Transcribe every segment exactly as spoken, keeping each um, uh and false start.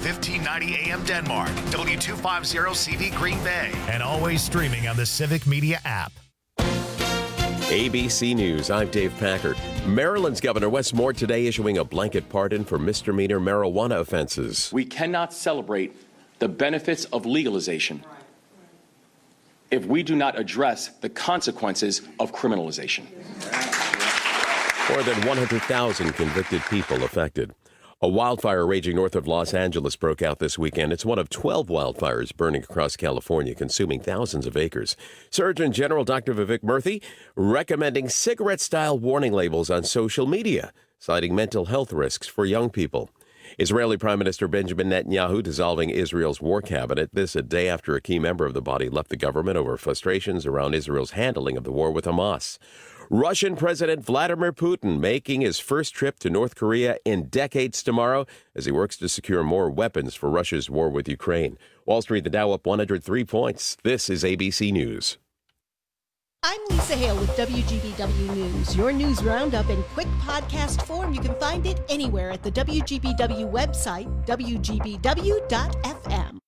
fifteen ninety A M Denmark, W two fifty C V Green Bay, and always streaming on the Civic Media app. A B C News, I'm Dave Packard. Maryland's Governor Wes Moore today issuing a blanket pardon for misdemeanor marijuana offenses. We cannot celebrate the benefits of legalization if we do not address the consequences of criminalization. More than one hundred thousand convicted people affected. A wildfire raging north of Los Angeles broke out this weekend. It's one of twelve wildfires burning across California, consuming thousands of acres. Surgeon General Doctor Vivek Murthy recommending cigarette-style warning labels on social media, citing mental health risks for young people. Israeli Prime Minister Benjamin Netanyahu dissolving Israel's war cabinet, this a day after a key member of the body left the government over frustrations around Israel's handling of the war with Hamas. Russian President Vladimir Putin making his first trip to North Korea in decades tomorrow as he works to secure more weapons for Russia's war with Ukraine. Wall Street, the Dow up one hundred three points. This is A B C News. I'm Lisa Hale with W G B W News, your news roundup in quick podcast form. You can find it anywhere at the W G B W website, W G B W dot F M.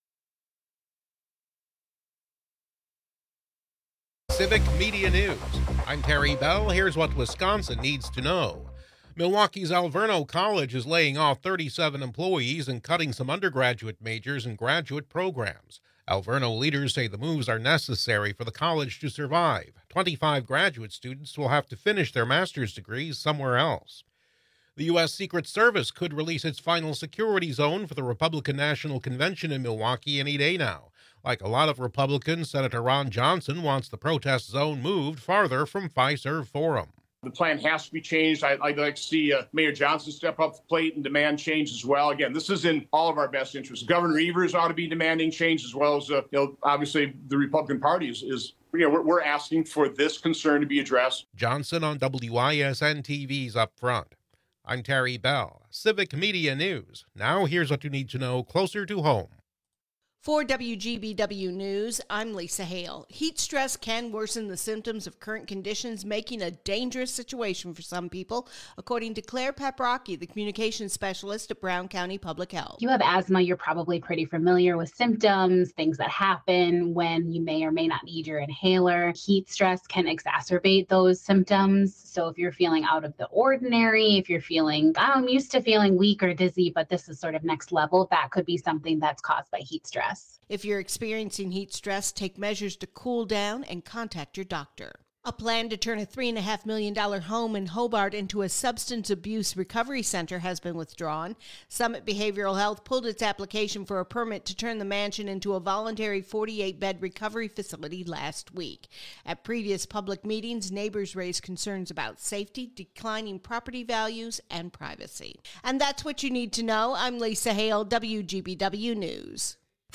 Civic Media News. I'm Terry Bell. Here's what Wisconsin needs to know. Milwaukee's Alverno College is laying off thirty-seven employees and cutting some undergraduate majors and graduate programs. Alverno leaders say the moves are necessary for the college to survive. twenty-five graduate students will have to finish their master's degrees somewhere else. The U S Secret Service could release its final security zone for the Republican National Convention in Milwaukee any day now. Like a lot of Republicans, Senator Ron Johnson wants the protest zone moved farther from Fiserv Forum. The plan has to be changed. I, I'd like to see uh, Mayor Johnson step up the plate and demand change as well. Again, this is in all of our best interests. Governor Evers ought to be demanding change as well as, uh, you know, obviously the Republican Party is, is you know, we're, we're asking for this concern to be addressed. Johnson on W I S N T V's Up Front. I'm Terry Bell, Civic Media News. Now here's what you need to know closer to home. For W G B W News, I'm Lisa Hale. Heat stress can worsen the symptoms of current conditions, making a dangerous situation for some people, according to Claire Paprocki, the communications specialist at Brown County Public Health. If you have asthma, you're probably pretty familiar with symptoms, things that happen when you may or may not need your inhaler. Heat stress can exacerbate those symptoms. So if you're feeling out of the ordinary, if you're feeling, I'm used to feeling weak or dizzy, but this is sort of next level, that could be something that's caused by heat stress. If you're experiencing heat stress, take measures to cool down and contact your doctor. A plan to turn a three point five million dollars home in Hobart into a substance abuse recovery center has been withdrawn. Summit Behavioral Health pulled its application for a permit to turn the mansion into a voluntary forty-eight bed recovery facility last week. At previous public meetings, neighbors raised concerns about safety, declining property values, and privacy. And that's what you need to know. I'm Lisa Hale, W G B W News.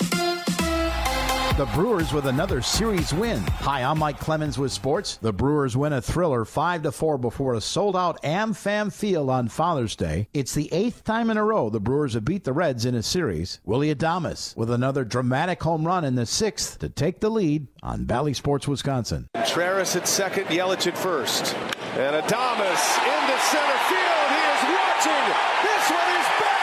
The Brewers with another series win. Hi, I'm Mike Clemens with sports. The Brewers win a thriller five to four before a sold-out AmFam Field on Father's Day. It's the eighth time in a row the Brewers have beat the Reds in a series. Willie Adames with another dramatic home run in the sixth to take the lead on Valley Sports Wisconsin. Travis at second, Yelich at first. And Adames into center field. He is watching. This one is back.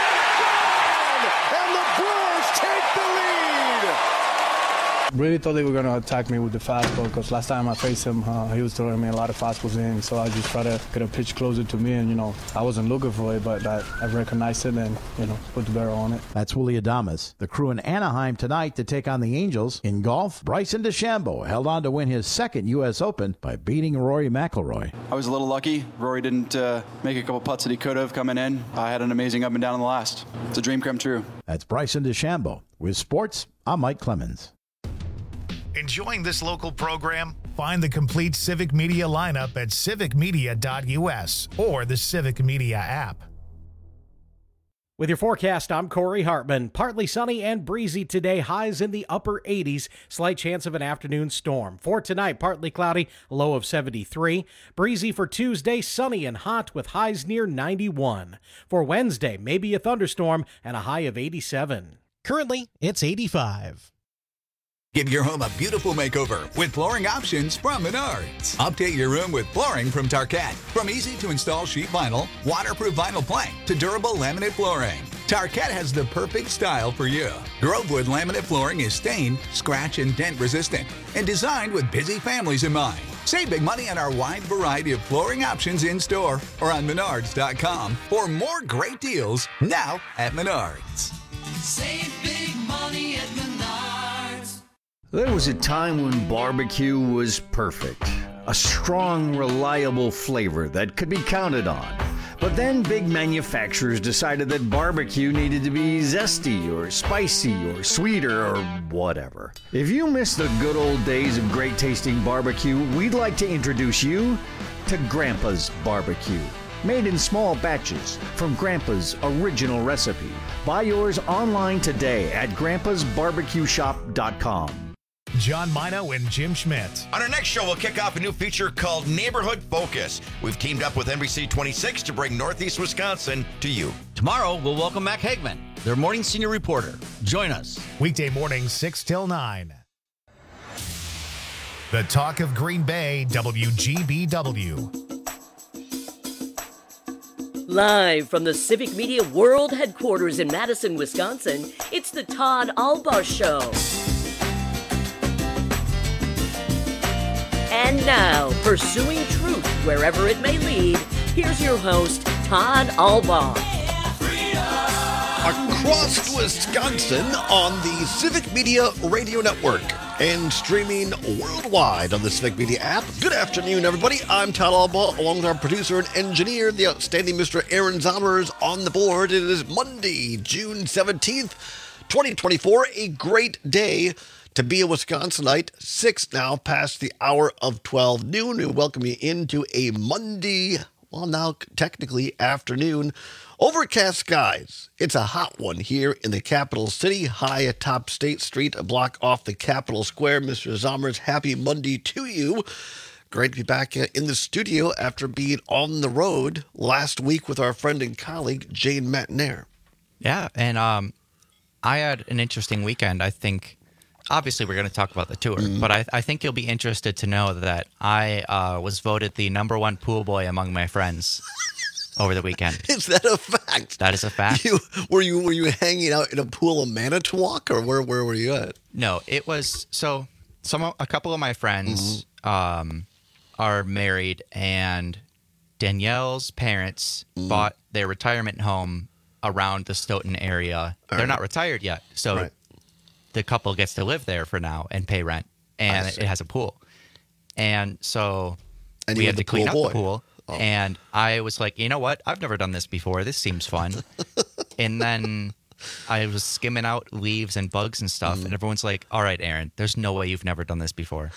And the Brewers take the lead. Really thought they were going to attack me with the fastball because last time I faced him, uh, he was throwing me a lot of fastballs in. So I just tried to get a pitch closer to me, and you know I wasn't looking for it, but I, I recognized it and you know put the barrel on it. That's Willie Adames. The Crew in Anaheim tonight to take on the Angels. In golf, Bryson DeChambeau held on to win his second U S Open by beating Rory McIlroy. I was a little lucky. Rory didn't uh, make a couple putts that he could have coming in. I had an amazing up and down in the last. It's a dream come true. That's Bryson DeChambeau. With sports, I'm Mike Clemens. Enjoying this local program? Find the complete Civic Media lineup at civic media dot U S or the Civic Media app. With your forecast, I'm Corey Hartman. Partly sunny and breezy today, highs in the upper eighties, slight chance of an afternoon storm. For tonight, partly cloudy, low of seventy-three. Breezy for Tuesday, sunny and hot with highs near ninety-one. For Wednesday, maybe a thunderstorm and a high of eighty-seven. Currently, it's eighty-five. Give your home a beautiful makeover with flooring options from Menards. Update your room with flooring from Tarkett. From easy-to-install sheet vinyl, waterproof vinyl plank, to durable laminate flooring. Tarkett has the perfect style for you. Grovewood laminate flooring is stain, scratch, and dent resistant and designed with busy families in mind. Save big money on our wide variety of flooring options in-store or on Menards dot com for more great deals now at Menards. Save big money at Menards. There was a time when barbecue was perfect. A strong, reliable flavor that could be counted on. But then big manufacturers decided that barbecue needed to be zesty or spicy or sweeter or whatever. If you miss the good old days of great tasting barbecue, we'd like to introduce you to Grandpa's Barbecue. Made in small batches from Grandpa's original recipe. Buy yours online today at grandpas barbecue shop dot com. John Mino and Jim Schmidt. On our next show, we'll kick off a new feature called Neighborhood Focus. We've teamed up with N B C twenty-six to bring Northeast Wisconsin to you. Tomorrow, we'll welcome Mac Hagman, their morning senior reporter. Join us. Weekday mornings, six till nine. The Talk of Green Bay, W G B W. Live from the Civic Media World Headquarters in Madison, Wisconsin, it's the Todd Alba Show. And now, pursuing truth wherever it may lead, here's your host, Todd Alba. Across Wisconsin on the Civic Media Radio Network and streaming worldwide on the Civic Media app. Good afternoon, everybody. I'm Todd Alba, along with our producer and engineer, the outstanding Mister Aaron Zommers, on the board. It is Monday, June seventeenth, twenty twenty-four, a great day to be a Wisconsinite. Six now past the hour of twelve noon. We welcome you into a Monday, well, now technically afternoon. Overcast skies. It's a hot one here in the capital city, high atop State Street, a block off the Capitol Square. Mister Zommers, happy Monday to you. Great to be back in the studio after being on the road last week with our friend and colleague, Jane Matnair. Yeah, and um, I had an interesting weekend. I think, obviously, we're going to talk about the tour, mm-hmm. but I, I think you'll be interested to know that I uh, was voted the number one pool boy among my friends over the weekend. Is that a fact? That is a fact. You, were you were you hanging out in a pool of Manitowoc, or where where were you at? No, it was so. Some a couple of my friends mm-hmm. um, are married, and Danielle's parents mm-hmm. bought their retirement home around the Stoughton area. All They're right. not retired yet, so right. the couple gets to live there for now and pay rent, and it has a pool. And so and we had to clean up boy. the pool. Oh. And I was like, you know what? I've never done this before. This seems fun. And then I was skimming out leaves and bugs and stuff. Mm. And everyone's like, all right, Aaron, there's no way you've never done this before.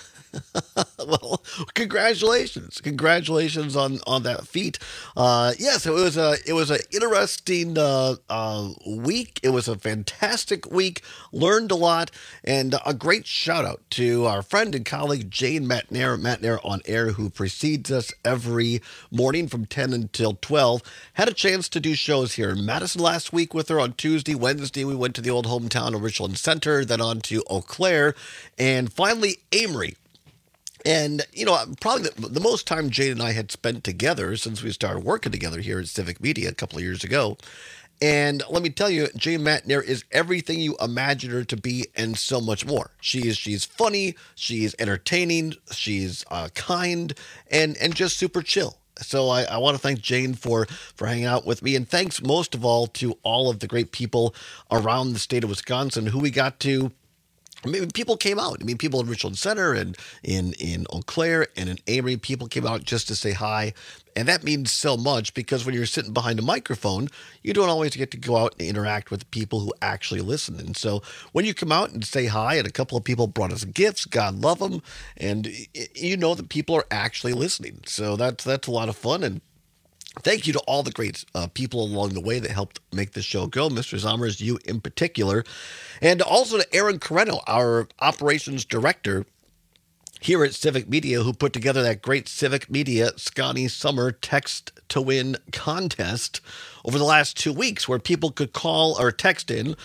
Well, congratulations. Congratulations on, on that feat. Uh, yes, it was a it was an interesting uh, uh, week. It was a fantastic week. Learned a lot. And a great shout out to our friend and colleague, Jane Matnair, Matnair on Air, who precedes us every morning from ten until twelve. Had a chance to do shows here in Madison last week with her on Tuesday. Wednesday, we went to the old hometown of Richland Center, then on to Eau Claire, and finally Amory. And, you know, probably the, the most time Jane and I had spent together since we started working together here at Civic Media a couple of years ago. And let me tell you, Jane Matnair is everything you imagine her to be and so much more. She is, she's funny, she's entertaining, she's uh, kind, and, and just super chill. So I, I want to thank Jane for, for hanging out with me. And thanks most of all to all of the great people around the state of Wisconsin who we got to I mean, people came out. I mean, people in Richland Center and in, in Eau Claire and in Amory, people came out just to say hi. And that means so much because when you're sitting behind a microphone, you don't always get to go out and interact with people who actually listen. And so when you come out and say hi, and a couple of people brought us gifts, God love them, and you know that people are actually listening. So that's, that's a lot of fun. And thank you to all the great uh, people along the way that helped make the show go, Mister Zommers, you in particular. And also to Aaron Correno, our operations director here at Civic Media, who put together that great Civic Media Scotty Summer Text to Win contest over the last two weeks where people could call or text in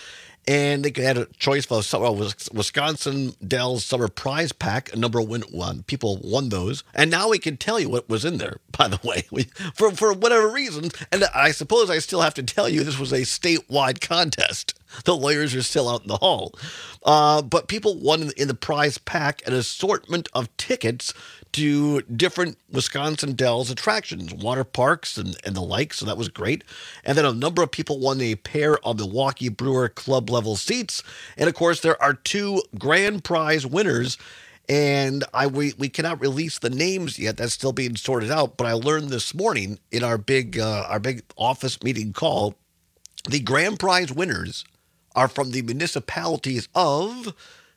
And they could add a choice for summer, Wisconsin Dells Summer Prize Pack. A number of win, one, people won those. And now we can tell you what was in there, by the way, we, for, for whatever reason. And I suppose I still have to tell you this was a statewide contest. The lawyers are still out in the hall. Uh, but people won in, in the prize pack an assortment of tickets to different Wisconsin Dells attractions, water parks and, and the like, so that was great. And then a number of people won a pair of Milwaukee Brewer club level seats. And of course, there are two grand prize winners. And I we, we cannot release the names yet. That's still being sorted out. But I learned this morning in our big uh, our big office meeting call, the grand prize winners are from the municipalities of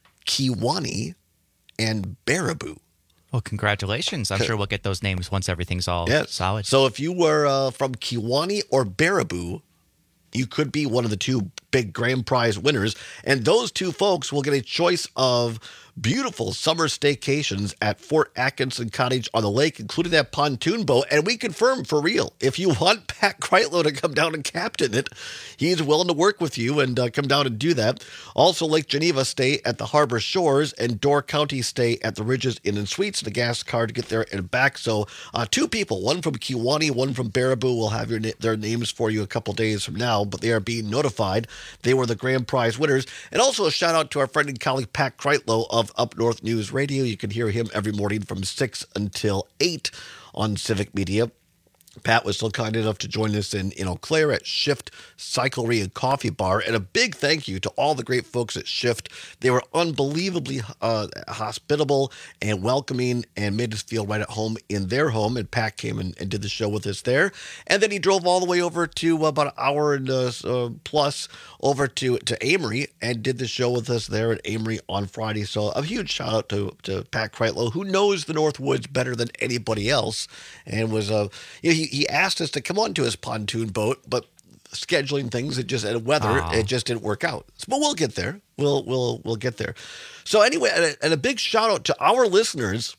Kewaunee and Baraboo. Well, congratulations. I'm sure we'll get those names once everything's all yes. solid. So if you were uh, from Kewaunee or Baraboo, you could be one of the two big grand prize winners. And those two folks will get a choice of beautiful summer staycations at Fort Atkinson Cottage on the lake, including that pontoon boat. And we confirm for real, if you want Pat Kreitlow to come down and captain it, he's willing to work with you and uh, come down and do that. Also, Lake Geneva stay at the Harbor Shores and Door County stay at the Ridges Inn and Suites. The gas card to get there and back. So uh, two people, one from Kewaunee, one from Baraboo, will have your na- their names for you a couple days from now, but they are being notified. They were the grand prize winners. And also a shout out to our friend and colleague Pat Kreitlow of Up North News Radio. You can hear him every morning from six until eight on Civic Media. Pat was so kind enough to join us in, in Eau Claire at Shift Cyclery and Coffee Bar. And a big thank you to all the great folks at Shift. They were unbelievably uh, hospitable and welcoming and made us feel right at home in their home. And Pat came and, and did the show with us there. And then he drove all the way over to uh, about an hour and uh, uh, plus over to, to Amory and did the show with us there at Amory on Friday. So a huge shout out to, to Pat Kreitlow, who knows the Northwoods better than anybody else, and was uh, you know, he, he asked us to come onto his pontoon boat, but scheduling things, it just and weather, Aww. it just didn't work out. But we'll get there. We'll we'll we'll get there. So anyway, and a, and a big shout out to our listeners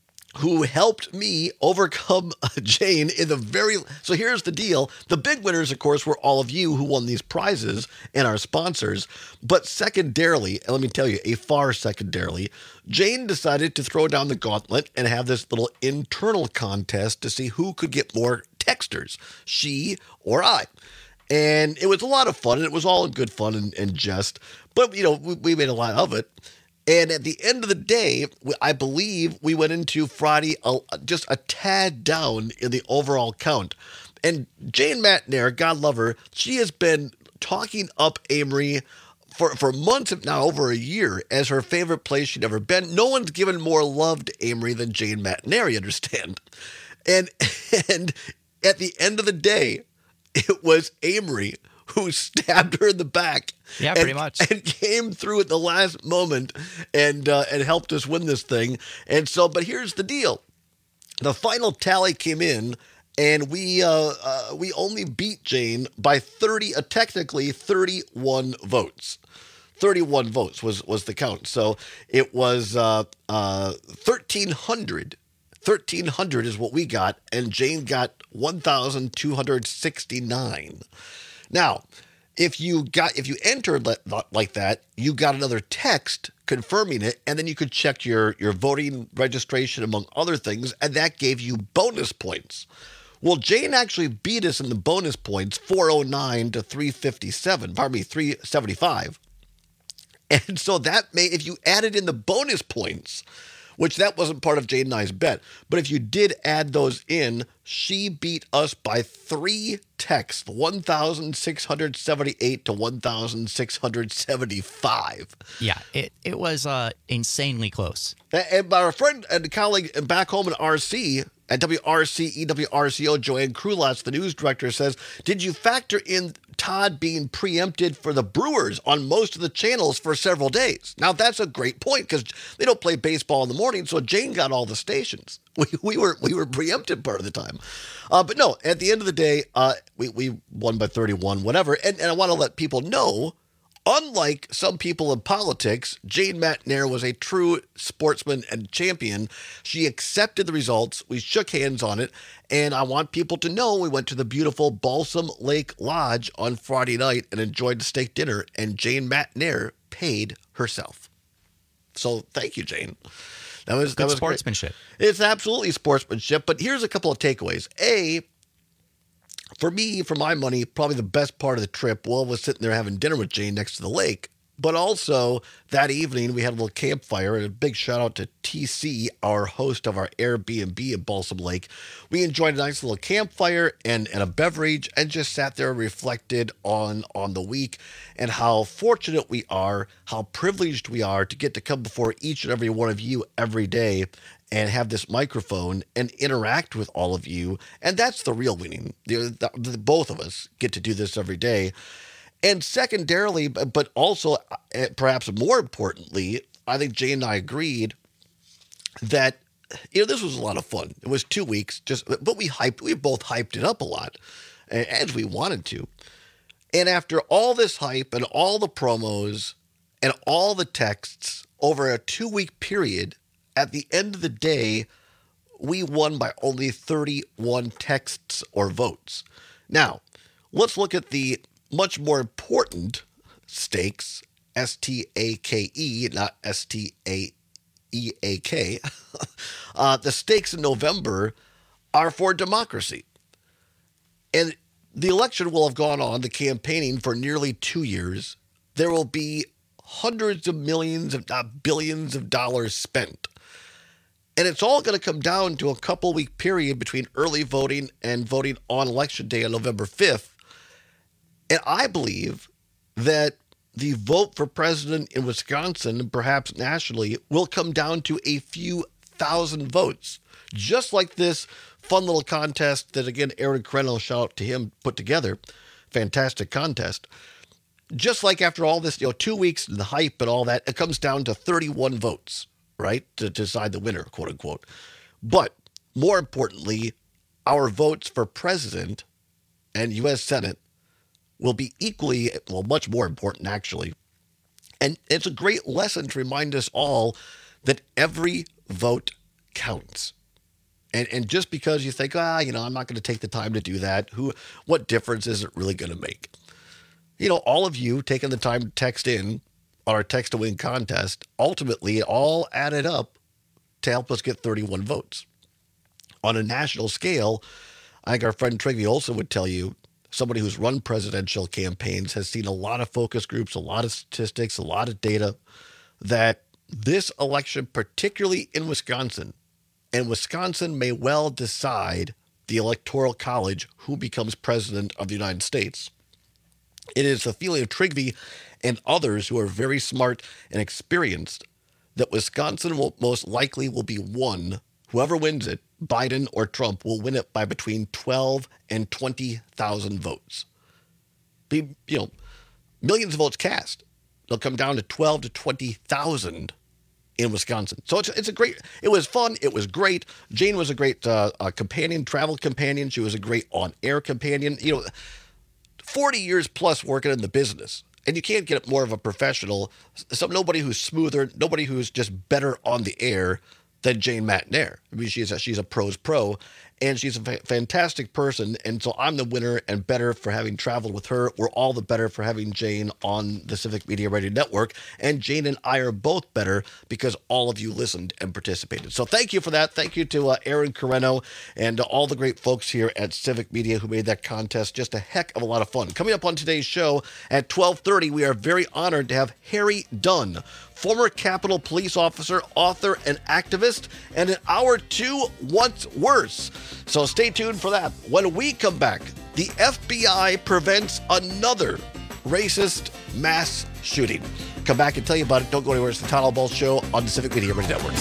who helped me overcome Jane in the very... So here's the deal. The big winners, of course, were all of you who won these prizes and our sponsors. But secondarily, and let me tell you, a far secondarily, Jane decided to throw down the gauntlet and have this little internal contest to see who could get more texters, she or I. And it was a lot of fun, and it was all in good fun and, and jest. But, you know, we, we made a lot of it. And at the end of the day, I believe we went into Friday a, just a tad down in the overall count. And Jane Matnair, God love her, she has been talking up Amory for, for months, if not over a year, as her favorite place she'd ever been. No one's given more love to Amory than Jane Matnair, you understand? And, and at the end of the day, it was Amory who stabbed her in the back. Yeah, and, pretty much. And came through at the last moment and uh, and helped us win this thing. And so, but here's the deal. The final tally came in, and we uh, uh, we only beat Jane by thirty, uh, technically thirty-one votes. thirty-one votes was, was the count. So it was uh, uh, thirteen hundred. thirteen hundred is what we got, and Jane got one thousand two hundred sixty-nine. Now, if you got if you entered like that, you got another text confirming it, and then you could check your, your voting registration, among other things, and that gave you bonus points. Well, Jane actually beat us in the bonus points, four oh nine to three fifty-seven, pardon me, three seventy-five. And so that made, if you added in the bonus points, which that wasn't part of Jane and I's bet, but if you did add those in, she beat us by three texts, one thousand six hundred seventy-eight to one thousand six hundred seventy-five. Yeah, it, it was uh, insanely close. And our friend and colleague back home in R C, at W R C E W R C O, Joanne Krulatz, the news director, says, did you factor in Todd being preempted for the Brewers on most of the channels for several days? Now, that's a great point because they don't play baseball in the morning, so Jane got all the stations. We, we were we were preempted part of the time. Uh, but no, at the end of the day, uh, we, we won by thirty-one, whatever. And, and I want to let people know, Unlike some people in politics, Jane McNair was a true sportsman and champion. She accepted the results. We shook hands on it. And I want people to know we went to the beautiful Balsam Lake Lodge on Friday night and enjoyed the steak dinner. And Jane McNair paid herself. So thank you, Jane. That was, that was sportsmanship. Great. It's absolutely sportsmanship. But here's a couple of takeaways. A, for me, for my money, probably the best part of the trip, well, was sitting there having dinner with Jane next to the lake. But also, that evening, we had a little campfire, and a big shout out to T C, our host of our Airbnb in Balsam Lake. We enjoyed a nice little campfire and, and a beverage, and just sat there and reflected on, on the week and how fortunate we are, how privileged we are to get to come before each and every one of you every day and have this microphone and interact with all of you. And that's the real winning. The, the, the, both of us get to do this every day. And secondarily, but also perhaps more importantly, I think Jane and I agreed that, you know, this was a lot of fun. It was two weeks, just, but we hyped, we both hyped it up a lot as we wanted to. And after all this hype and all the promos and all the texts over a two week period, at the end of the day, we won by only thirty-one texts or votes. Now, let's look at the much more important stakes, S T A K E, not S T A E A K. uh, the stakes in November are for democracy. And the election will have gone on, the campaigning, for nearly two years. There will be hundreds of millions, if not billions of dollars spent. And it's all going to come down to a couple week period between early voting and voting on election day on November fifth. And I believe that the vote for president in Wisconsin, and perhaps nationally, will come down to a few thousand votes. Just like this fun little contest that, again, Aaron Correno, shout out to him, put together. Fantastic contest. Just like after all this, you know, two weeks and the hype and all that, it comes down to thirty-one votes, right, to decide the winner, quote unquote. But more importantly, our votes for president and U S Senate will be equally, well, much more important, actually. And it's a great lesson to remind us all that every vote counts. And and just because you think, ah, you know, I'm not going to take the time to do that, who, what difference is it really going to make? You know, all of you taking the time to text in on our Text to Win contest, ultimately it all added up to help us get thirty-one votes. On a national scale, I think our friend Trygve Olsen would tell you, somebody who's run presidential campaigns, has seen a lot of focus groups, a lot of statistics, a lot of data, that this election, particularly in Wisconsin, and Wisconsin may well decide the Electoral College who becomes president of the United States. It is the feeling of Trygve and others who are very smart and experienced that Wisconsin will most likely will be won. Whoever wins it, Biden or Trump, will win it by between twelve and twenty thousand votes. Be, you know, millions of votes cast. They'll come down to twelve to twenty thousand in Wisconsin. So it's it's a great, it was fun. It was great. Jane was a great uh, uh, companion, travel companion. She was a great on-air companion. You know, forty years plus working in the business. And you can't get more of a professional, some nobody who's smoother, nobody who's just better on the air than Jane McNair. I mean, she's a, she's a pro's pro, and she's a fa- fantastic person. And so I'm the winner and better for having traveled with her. We're all the better for having Jane on the Civic Media Radio Network. And Jane and I are both better because all of you listened and participated. So thank you for that. Thank you to uh, Aaron Correno and uh, all the great folks here at Civic Media who made that contest just a heck of a lot of fun. Coming up on today's show at twelve thirty, we are very honored to have Harry Dunn, former Capitol Police officer, author, and activist, and in hour two, what's worse. So stay tuned for that. When we come back, the F B I prevents another racist mass shooting. Come back and tell you about it. Don't go anywhere. It's the Todd Ball Show on the Civic Media Network.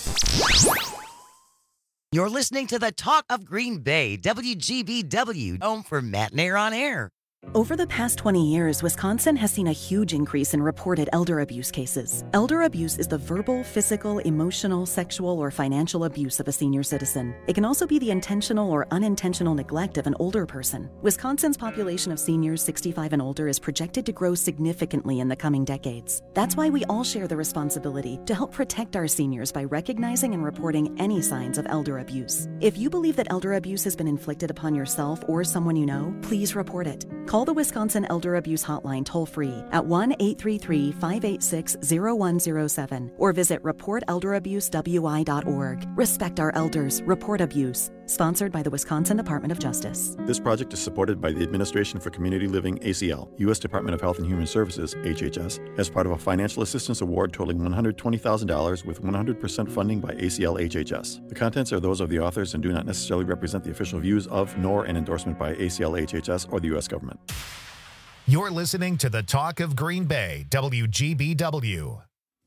You're listening to the Talk of Green Bay, W G B W, home for Matt Nair on Air. Over the past twenty years, Wisconsin has seen a huge increase in reported elder abuse cases. Elder abuse is the verbal, physical, emotional, sexual, or financial abuse of a senior citizen. It can also be the intentional or unintentional neglect of an older person. Wisconsin's population of seniors sixty-five and older is projected to grow significantly in the coming decades. That's why we all share the responsibility to help protect our seniors by recognizing and reporting any signs of elder abuse. If you believe that elder abuse has been inflicted upon yourself or someone you know, please report it. Call the Wisconsin Elder Abuse Hotline toll-free at one eight three three, five eight six, zero one zero seven or visit report elder abuse w i dot org. Respect our elders. Report abuse. Sponsored by the Wisconsin Department of Justice. This project is supported by the Administration for Community Living, A C L, U S Department of Health and Human Services, H H S, as part of a financial assistance award totaling one hundred twenty thousand dollars with one hundred percent funding by A C L H H S. The contents are those of the authors and do not necessarily represent the official views of, nor an endorsement by A C L H H S or the U S government. You're listening to the Talk of Green Bay, W G B W.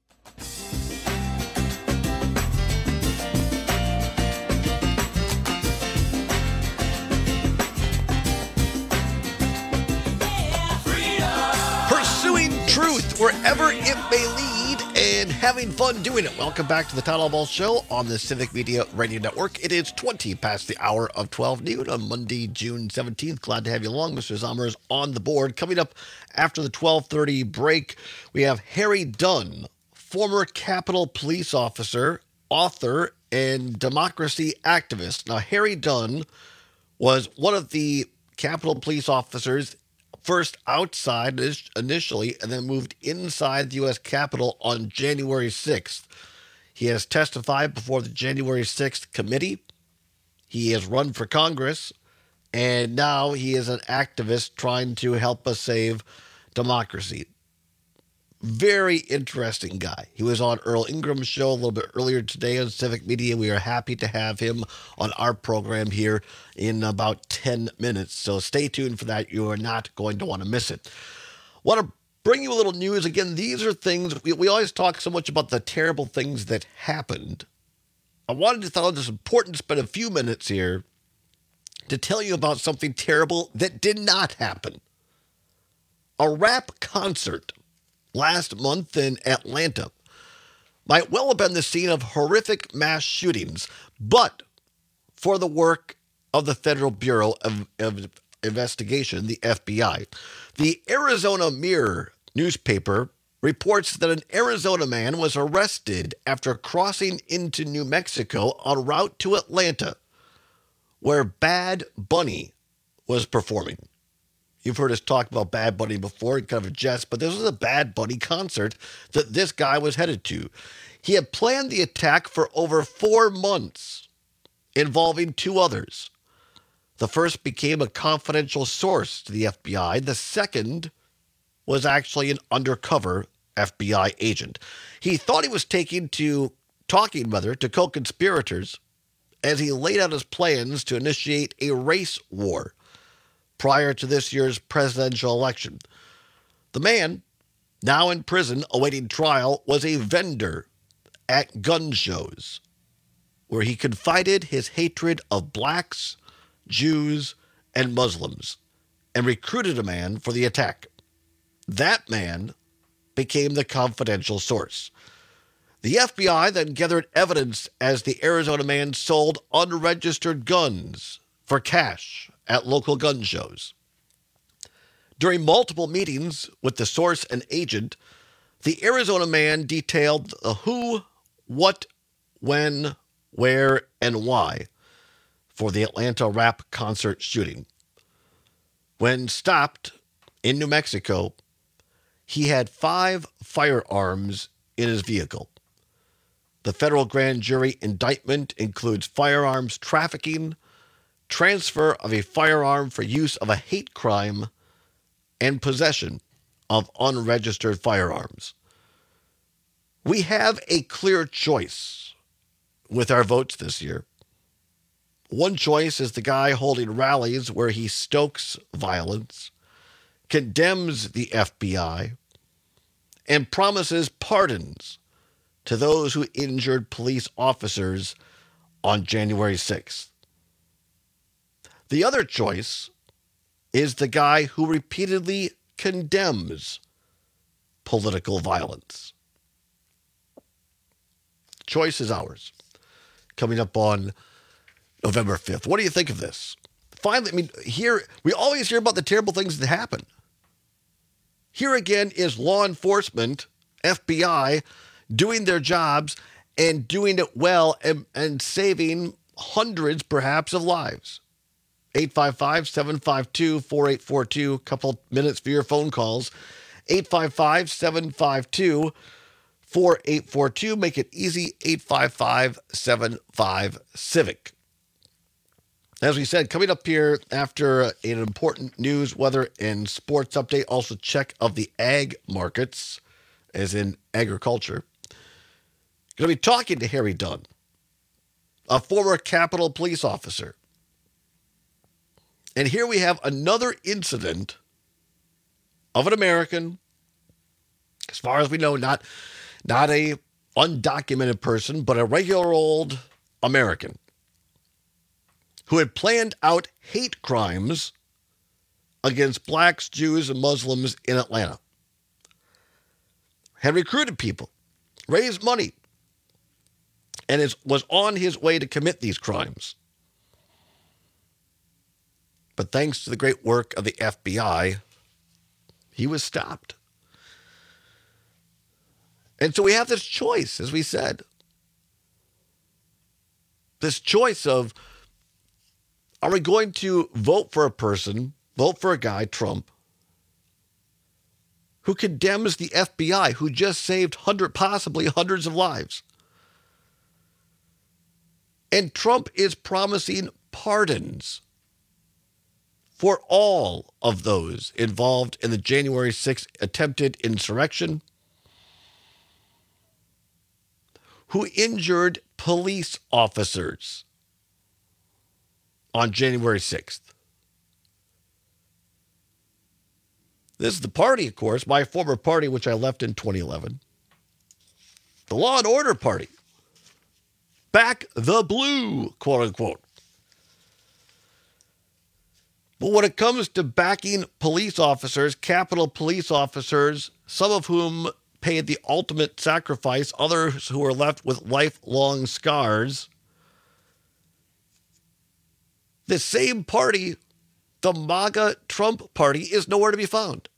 Pursuing truth wherever it may lead and having fun doing it. Welcome back to the Todd Ball Show on the Civic Media Radio Network. It is twenty past the hour of twelve noon on Monday, June seventeenth. Glad to have you along. Mister Zomer is on the board. Coming up after the twelve thirty break, we have Harry Dunn, former Capitol police officer, author, and democracy activist. Now, Harry Dunn was one of the Capitol police officers first outside initially and then moved inside the U S Capitol on January sixth. He has testified before the January sixth committee. He has run for Congress, and now he is an activist trying to help us save democracy. Very interesting guy. He was on Earl Ingram's show a little bit earlier today on Civic Media. We are happy to have him on our program here in about ten minutes. So stay tuned for that. You are not going to want to miss it. Want to bring you a little news. Again, these are things, we, we always talk so much about the terrible things that happened. I wanted to thought it was important to spend a few minutes here to tell you about something terrible that did not happen. A rap concert last month in Atlanta might well have been the scene of horrific mass shootings, but for the work of the Federal Bureau of, of Investigation, the F B I. The Arizona Mirror newspaper reports that an Arizona man was arrested after crossing into New Mexico en route to Atlanta, where Bad Bunny was performing. You've heard us talk about Bad Bunny before, kind of a jest, but this was a Bad Bunny concert that this guy was headed to. He had planned the attack for over four months, involving two others. The first became a confidential source to the F B I. The second was actually an undercover F B I agent. He thought he was taking to talking, rather, to co-conspirators as he laid out his plans to initiate a race war prior to this year's presidential election. The man, now in prison awaiting trial, was a vendor at gun shows where he confided his hatred of blacks, Jews, and Muslims and recruited a man for the attack. That man became the confidential source. The F B I then gathered evidence as the Arizona man sold unregistered guns for cash at local gun shows. During multiple meetings with the source and agent, the Arizona man detailed the who, what, when, where, and why for the Atlanta rap concert shooting. When stopped in New Mexico, he had five firearms in his vehicle. The federal grand jury indictment includes firearms trafficking, transfer of a firearm for use of a hate crime, and possession of unregistered firearms. We have a clear choice with our votes this year. One choice is the guy holding rallies where he stokes violence, condemns the F B I, and promises pardons to those who injured police officers on January sixth. The other choice is the guy who repeatedly condemns political violence. Choice is ours. Coming up on November fifth. What do you think of this? Finally, I mean, here, we always hear about the terrible things that happen. Here again is law enforcement, F B I, doing their jobs and doing it well and, and saving hundreds, perhaps, of lives. eight five five, seven five two, four eight four two. A couple minutes for your phone calls. eight five five, seven five two, four eight four two. Make it easy. eight five five, seven five, civic. As we said, coming up here after an important news, weather, and sports update, also check of the ag markets, as in agriculture. Going to be talking to Harry Dunn, a former Capitol Police officer. And here we have another incident of an American, as far as we know, not, not a undocumented person, but a regular old American who had planned out hate crimes against blacks, Jews, and Muslims in Atlanta. Had recruited people, raised money, and is, was on his way to commit these crimes. But thanks to the great work of the F B I, he was stopped. And so we have this choice, as we said. This choice of, are we going to vote for a person, vote for a guy, Trump, who condemns the F B I, who just saved hundred, possibly hundreds of lives? And Trump is promising pardons for all of those involved in the January sixth attempted insurrection, who injured police officers on January sixth. This is the party, of course, my former party, which I left in twenty eleven. The Law and Order Party. Back the blue, quote unquote. But when it comes to backing police officers, Capitol police officers, some of whom paid the ultimate sacrifice, others who are left with lifelong scars, the same party, the MAGA Trump party, is nowhere to be found.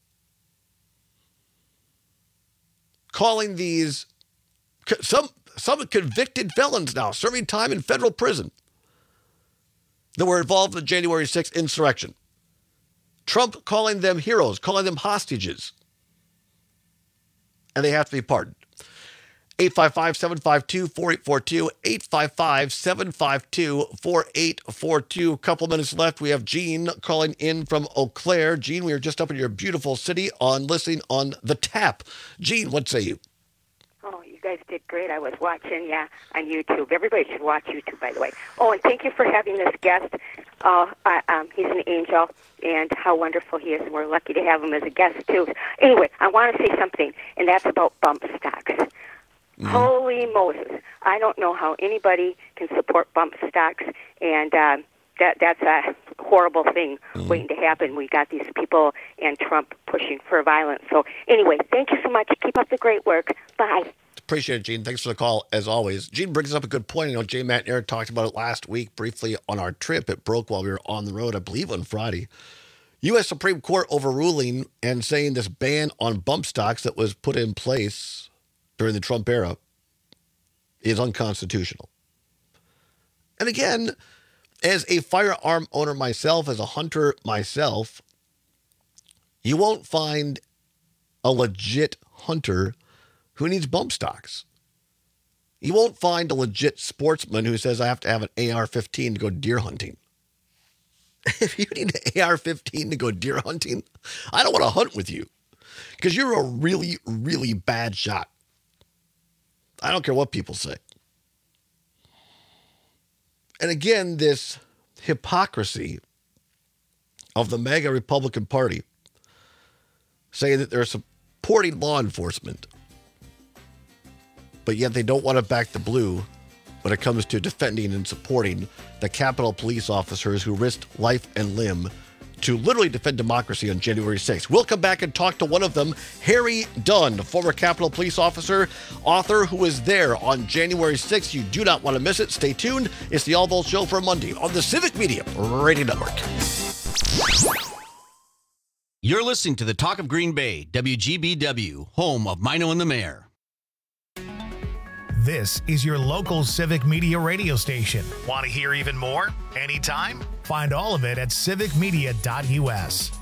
Calling these some some convicted felons now serving time in federal prison that were involved in the January sixth insurrection. Trump calling them heroes, calling them hostages. And they have to be pardoned. eight five five, seven five two, four eight four two, eight five five, seven five two, four eight four two. A couple minutes left. We have Gene calling in from Eau Claire. Gene, we are just up in your beautiful city on listening on The Tap. Gene, what say you? Oh, you guys did great. I was watching, yeah, on YouTube. Everybody should watch YouTube, by the way. Oh, and thank you for having this guest. Uh, I, um, he's an angel, and how wonderful he is, and we're lucky to have him as a guest, too. Anyway, I want to say something, and that's about bump stocks. Mm-hmm. Holy Moses. I don't know how anybody can support bump stocks, and uh, that that's a horrible thing mm-hmm. waiting to happen. We got these people and Trump pushing for violence. So anyway, thank you so much. Keep up the great work. Bye. Appreciate it, Gene. Thanks for the call, as always. Gene brings up a good point. You know, Jay, Matt, and Eric talked about it last week briefly on our trip. It broke while we were on the road, I believe, on Friday. U S Supreme Court overruling and saying this ban on bump stocks that was put in place during the Trump era is unconstitutional. And again, as a firearm owner myself, as a hunter myself, you won't find a legit hunter who needs bump stocks. You won't find a legit sportsman who says, I have to have an A R fifteen to go deer hunting. If you need an A R fifteen to go deer hunting, I don't want to hunt with you because you're a really, really bad shot. I don't care what people say. And again, this hypocrisy of the MAGA Republican Party saying that they're supporting law enforcement, but yet they don't want to back the blue when it comes to defending and supporting the Capitol police officers who risked life and limb to literally defend democracy on January sixth. We'll come back and talk to one of them, Harry Dunn, former Capitol Police officer, author who was there on January sixth. You do not want to miss it. Stay tuned. It's the All Vols Show for Monday on the Civic Media Radio Network. You're listening to the Talk of Green Bay, W G B W, home of Mino and the Mayor. This is your local Civic Media radio station. Want to hear even more? Anytime? Find all of it at civic media dot U S.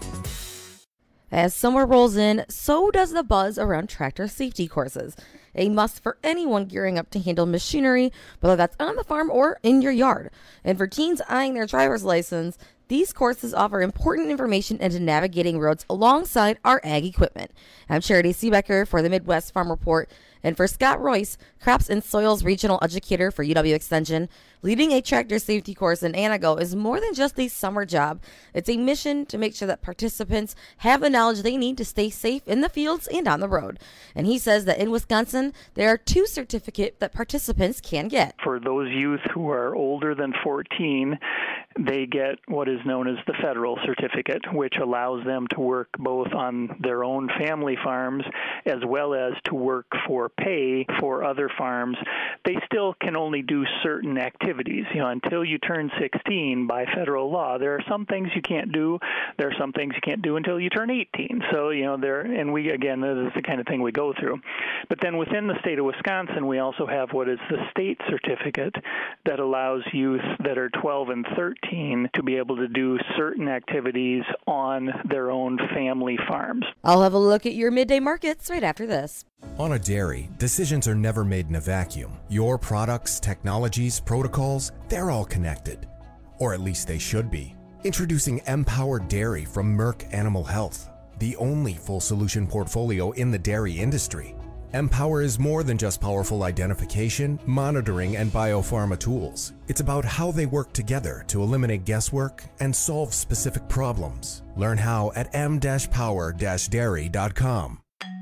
As summer rolls in, so does the buzz around tractor safety courses. A must for anyone gearing up to handle machinery, whether that's on the farm or in your yard. And for teens eyeing their driver's license, these courses offer important information into navigating roads alongside our ag equipment. I'm Charity Seebecker for the Midwest Farm Report, and for Scott Royce, Crops and Soils Regional Educator for U W Extension, leading a tractor safety course in Anago is more than just a summer job. It's a mission to make sure that participants have the knowledge they need to stay safe in the fields and on the road. And he says that in Wisconsin, there are two certificates that participants can get. For those youth who are older than fourteen, they get what is known as the federal certificate, which allows them to work both on their own family farms as well as to work for pay for other farms. They still can only do certain activities. You know, until you turn sixteen by federal law, there are some things you can't do. There are some things you can't do until you turn eighteen. So, you know, there, and we, again, this is the kind of thing we go through. But then within the state of Wisconsin, we also have what is the state certificate that allows youth that are twelve and thirteen to be able to do certain activities on their own family farms. I'll have a look at your midday markets right after this. On a dairy, decisions are never made in a vacuum. Your products, technologies, protocols, they're all connected. Or at least they should be. Introducing Empower Dairy from Merck Animal Health, the only full solution portfolio in the dairy industry. Empower is more than just powerful identification, monitoring, and biopharma tools. It's about how they work together to eliminate guesswork and solve specific problems. Learn how at m dash power dash dairy dot com.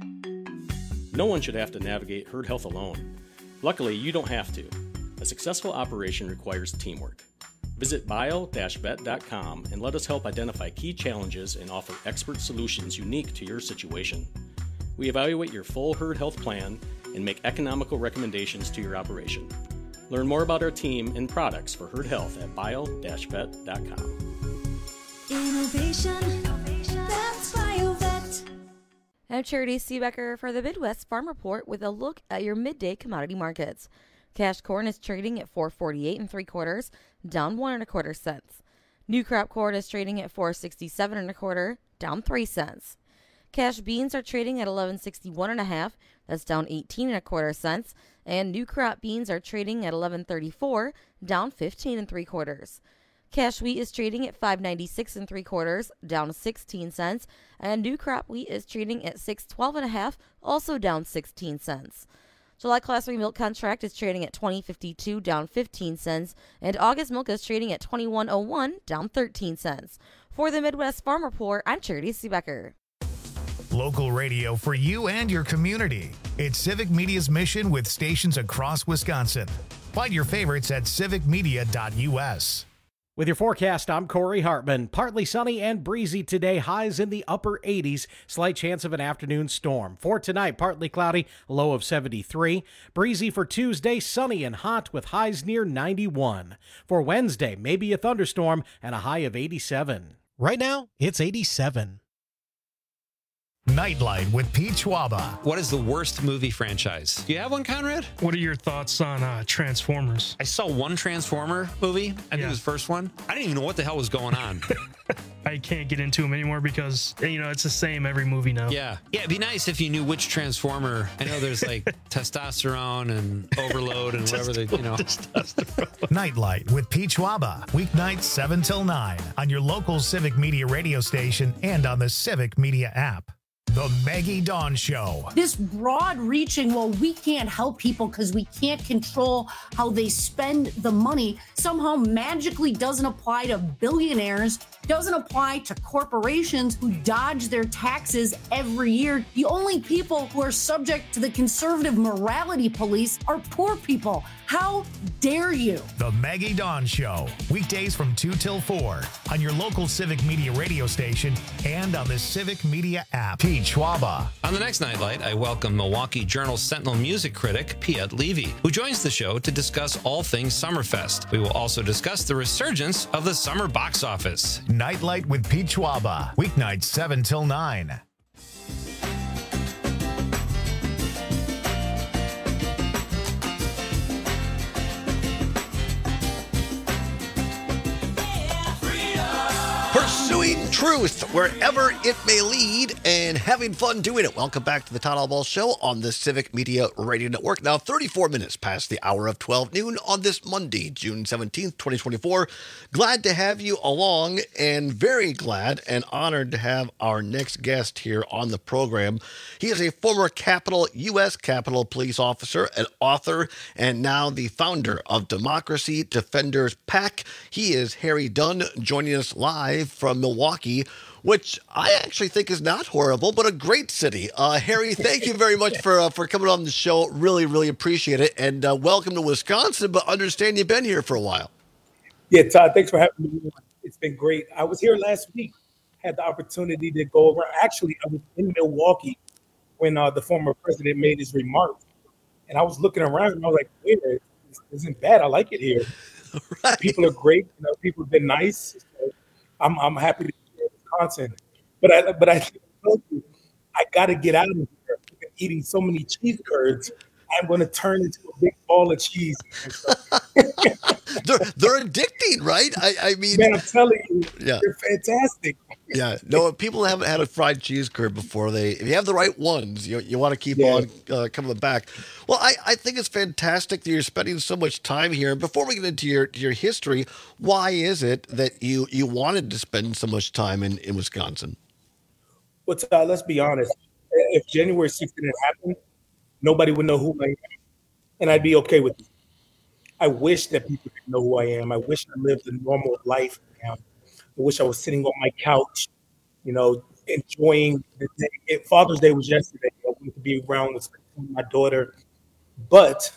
No one should have to navigate herd health alone. Luckily, you don't have to. A successful operation requires teamwork. Visit bio dash vet dot com and let us help identify key challenges and offer expert solutions unique to your situation. We evaluate your full herd health plan and make economical recommendations to your operation. Learn more about our team and products for herd health at bio dash vet dot com. Innovation, that's BioVet. I'm Charity Seebecker for the Midwest Farm Report with a look at your midday commodity markets. Cash corn is trading at four forty-eight and three quarters, down one and a quarter cents. New crop corn is trading at four sixty-seven and a quarter, down three cents. Cash beans are trading at eleven sixty-one and a half, that's down eighteen and a quarter cents, and new crop beans are trading at eleven thirty-four, down fifteen and three quarters. Cash wheat is trading at five ninety-six and three quarters, down sixteen cents, and new crop wheat is trading at six twelve and a half, also down sixteen cents. July Class three milk contract is trading at twenty fifty-two, down fifteen cents, and August milk is trading at twenty-one oh one, down thirteen cents. For the Midwest Farm Report, I'm Charity Seebecker. Local radio for you and your community. It's Civic Media's mission with stations across Wisconsin. Find your favorites at civic media dot U S. With your forecast, I'm Corey Hartman. Partly sunny and breezy today, highs in the upper eighties, slight chance of an afternoon storm. For tonight, partly cloudy, low of seventy-three. Breezy for Tuesday, sunny and hot with highs near ninety-one. For Wednesday, maybe a thunderstorm and a high of eighty-seven. Right now, it's eighty-seven. Nightlight with Pete Schwaba. What is the worst movie franchise? Do you have one, Conrad? What are your thoughts on uh, Transformers? I saw one Transformer movie. I think yeah. it was the first one. I didn't even know what the hell was going on. I can't get into them anymore because, you know, it's the same every movie now. Yeah. Yeah, it'd be nice if you knew which Transformer. I know there's like testosterone and overload and whatever they, you know. Nightlight with Pete Schwaba. Weeknights seven till nine on your local Civic Media radio station and on the Civic Media app. The Maggie Dawn Show. This broad-reaching, well, we can't help people because we can't control how they spend the money, somehow magically doesn't apply to billionaires doesn't apply to corporations who dodge their taxes every year. The only people who are subject to the conservative morality police are poor people. How dare you? The Maggie Dawn Show, weekdays from two till four on your local Civic Media radio station and on the Civic Media app. Pete Schwaba. On the next Nightlight, I welcome Milwaukee Journal Sentinel music critic Piet Levy, who joins the show to discuss all things Summerfest. We will also discuss the resurgence of the summer box office. Nightlight with Pete Schwaba, weeknights seven till nine. Pursuing truth wherever it may lead and having fun doing it. Welcome back to the Todd Albaugh Show on the Civic Media Radio Network. Now thirty-four minutes past the hour of twelve noon on this Monday, June seventeenth, twenty twenty-four. Glad to have you along and very glad and honored to have our next guest here on the program. He is a former Capitol, U S Capitol Police officer, an author, and now the founder of Democracy Defenders PAC. He is Harry Dunn, joining us live from Milwaukee, which I actually think is not horrible, but a great city. Uh, Harry, thank you very much for uh, for coming on the show. Really, really appreciate it. And uh, welcome to Wisconsin, but understand you've been here for a while. Yeah, Todd, thanks for having me. It's been great. I was here last week, had the opportunity to go over. Actually, I was in Milwaukee when uh, the former president made his remarks. And I was looking around and I was like, wait a minute, this isn't bad. I like it here. Right. People are great. You know, people have been nice. So I'm I'm happy to be in Wisconsin. But I but I told you, I got to get out of here. I've been eating so many cheese curds. I'm going to turn into a big ball of cheese. they're, they're addicting, right? I, I mean, man, I'm telling you, yeah. They're fantastic. Yeah, no, people haven't had a fried cheese curd before. They, if you have the right ones, you you want to keep yeah. on uh, coming back. Well, I, I think it's fantastic that you're spending so much time here. Before we get into your your history, why is it that you you wanted to spend so much time in, in Wisconsin? Well, uh, let's be honest. If January sixth didn't happen, nobody would know who I am, and I'd be okay with it. I wish that people didn't know who I am. I wish I lived a normal life now. I wish I was sitting on my couch, you know, enjoying the day. It, Father's Day was yesterday. I wanted to be around with my daughter. But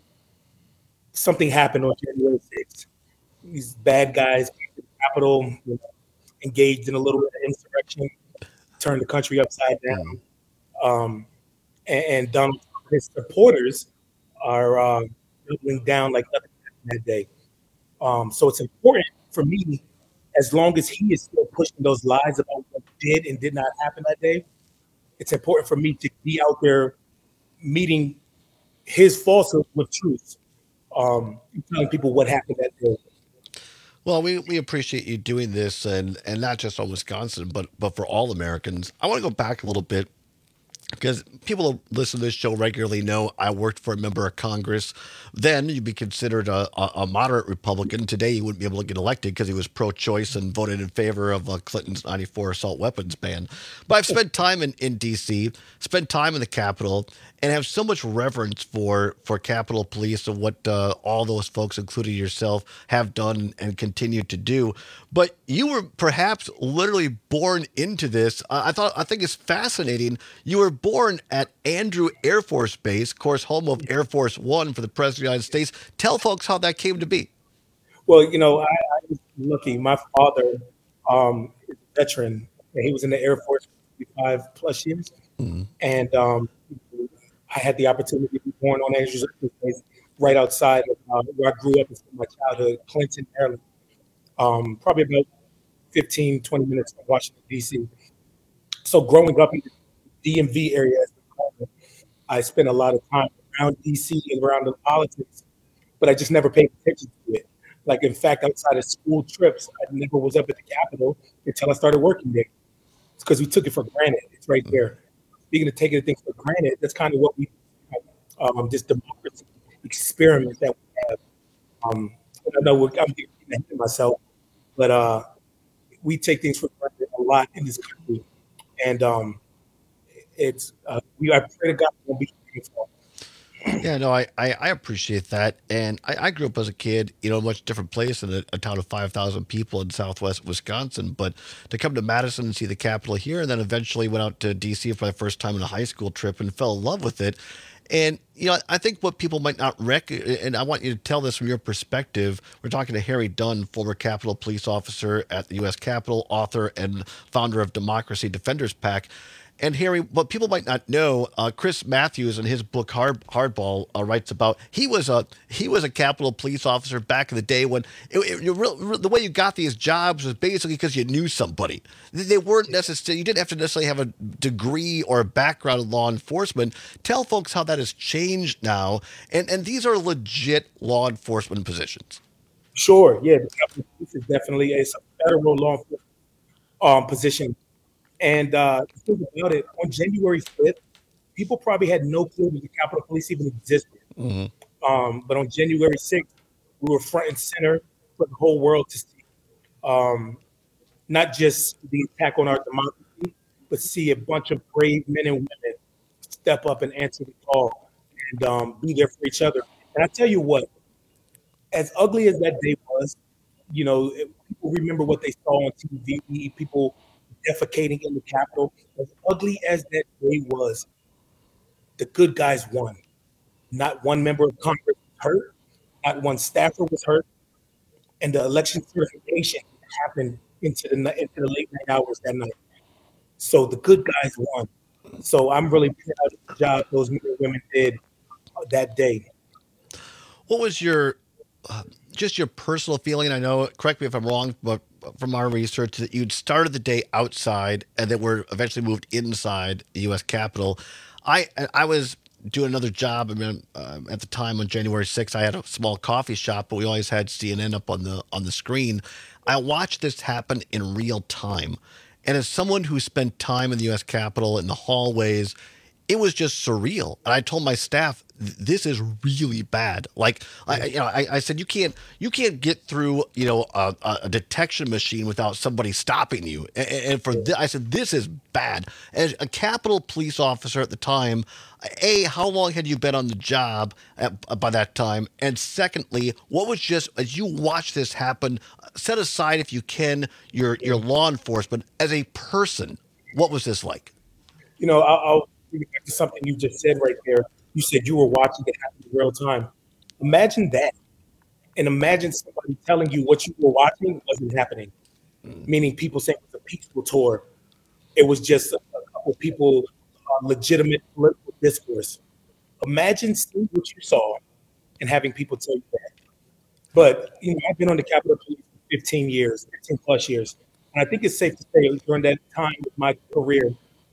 something happened on January sixth. These bad guys came to the Capitol, you know, engaged in a little bit of insurrection, turned the country upside down. Um, and, and Donald Trump and his supporters are uh, doubling down like nothing happened that day. Um, so it's important for me, as long as he is still pushing those lies about what did and did not happen that day, it's important for me to be out there meeting his falsehood with truth, um, telling people what happened that day. Well, we, we appreciate you doing this, and, and not just on Wisconsin, but but for all Americans. I want to go back a little bit, because people who listen to this show regularly know I worked for a member of Congress. Then you'd be considered a, a, a moderate Republican. Today you wouldn't be able to get elected because he was pro-choice and voted in favor of uh, Clinton's ninety-four assault weapons ban. But I've spent time in, in D C, spent time in the Capitol, and have so much reverence for, for Capitol Police and what uh, all those folks, including yourself, have done and continue to do. But you were perhaps literally born into this. Uh, I thought I think it's fascinating. You were born at Andrew Air Force Base, of course, home of Air Force One for the President of the United States. Tell folks how that came to be. Well, you know, I, I was lucky. My father um, is a veteran. He was in the Air Force for five plus years. Mm-hmm. And um, I had the opportunity to be born on Andrew Air Force Base right outside of uh, where I grew up in my childhood, Clinton, Maryland. Um, probably about fifteen, twenty minutes from Washington, D C. So growing up in the D M V area, I spent a lot of time around D C and around the politics, but I just never paid attention to it. Like, in fact, outside of school trips, I never was up at the Capitol until I started working there. It's because we took it for granted. It's right there. Speaking of taking things for granted, that's kind of what we, um, this democracy experiment that we have. Um, I know we're, I'm getting ahead of myself, but uh, we take things for granted a lot in this country. And um, it's, uh, we, I pray to God won't be for. Yeah, no, I, I, I appreciate that. And I, I grew up as a kid, you know, a much different place in a, a town of five thousand people in southwest Wisconsin. But to come to Madison and see the Capitol here, and then eventually went out to D C for my first time on a high school trip and fell in love with it. And, you know, I think what people might not rec, and I want you to tell this from your perspective. We're talking to Harry Dunn, former Capitol Police officer at the U S Capitol, author and founder of Democracy Defenders PAC. And Harry, what people might not know, uh, Chris Matthews in his book Hard, Hardball uh, writes about he was a he was a Capitol Police officer back in the day when it, it, you real, the way you got these jobs was basically because you knew somebody. They weren't necessarily, you didn't have to necessarily have a degree or a background in law enforcement. Tell folks how that has changed now, and and these are legit law enforcement positions. Sure, yeah, the Capitol Police is definitely a federal law enforcement um, position. And uh, the thing about it, on January fifth, people probably had no clue that the Capitol Police even existed. Mm-hmm. Um, but on January sixth, we were front and center for the whole world to see. Um, not just the attack on our democracy, but see a bunch of brave men and women step up and answer the call and um, be there for each other. And I tell you what, as ugly as that day was, you know, people remember what they saw on T V, people defecating in the Capitol. As ugly as that day was, the good guys won. Not one member of Congress was hurt. Not one staffer was hurt. And the election certification happened into the into the late night hours that night. So the good guys won. So I'm really proud of the job those men and women did that day. What was your uh, just your personal feeling? I know, correct me if I'm wrong, but from our research that you'd started the day outside and then were eventually moved inside the U S Capitol. I I was doing another job. I mean, uh, at the time on January sixth, I had a small coffee shop, but we always had C N N up on the on the screen. I watched this happen in real time, and as someone who spent time in the U S Capitol in the hallways, it was just surreal. And I told my staff, this is really bad. Like, I, you know, I, I said, you can't, you can't get through, you know, a, a detection machine without somebody stopping you. And, and for this, I said, this is bad. As a Capitol Police officer at the time, A, how long had you been on the job at, by that time? And secondly, what was just, as you watch this happen, set aside, if you can, your, your law enforcement, as a person, what was this like? You know, I'll, I'll bring it back to something you just said right there. You said you were watching it happen in real time. Imagine that. And imagine somebody telling you what you were watching wasn't happening. Mm. Meaning people saying it was a peaceful tour. It was just a, a couple of people, uh, legitimate political discourse. Imagine seeing what you saw and having people tell you that. But, you know, I've been on the Capitol Police for fifteen years, fifteen plus years. And I think it's safe to say during that time of my career,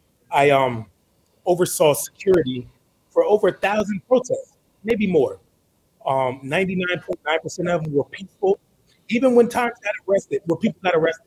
I um, oversaw security for over a thousand protests, maybe more. Um, ninety-nine point nine percent of them were peaceful. Even when times got arrested, where people got arrested,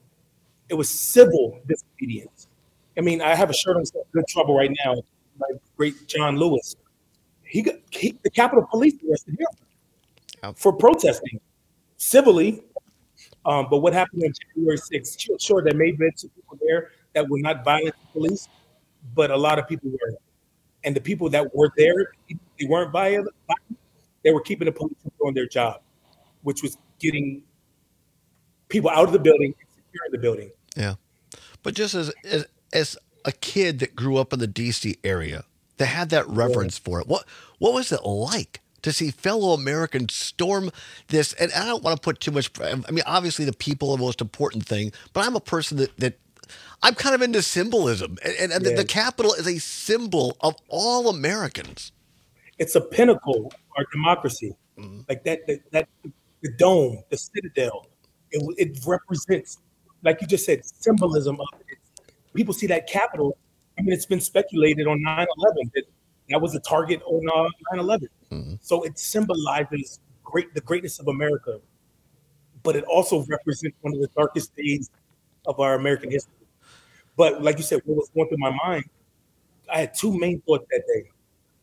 it was civil disobedience. I mean, I have a shirt on Good Trouble right now. My great John Lewis. He got he, the Capitol Police arrested him yep. for protesting civilly. Um, but what happened on January sixth? Sure, there may have been some people there that were not violent to police, but a lot of people were. And the people that were there, they weren't violent. They were keeping the police from doing their job, which was getting people out of the building and securing the building. Yeah. But just as, as as a kid that grew up in the D C area, that had that reverence yeah. for it, what what was it like to see fellow Americans storm this? And I don't want to put too much, I mean, obviously the people are the most important thing, but I'm a person that, that I'm kind of into symbolism, and, and yeah. the, the Capitol is a symbol of all Americans. It's a pinnacle of our democracy. Mm-hmm. Like that, that, that, the dome, the citadel, it, it represents, like you just said, symbolism of it. People see that Capitol. I mean, it's been speculated on nine eleven that that was a target on uh, nine eleven. Mm-hmm. So it symbolizes great the greatness of America, but it also represents one of the darkest days of our American history. But like you said, what was going through my mind, I had two main thoughts that day.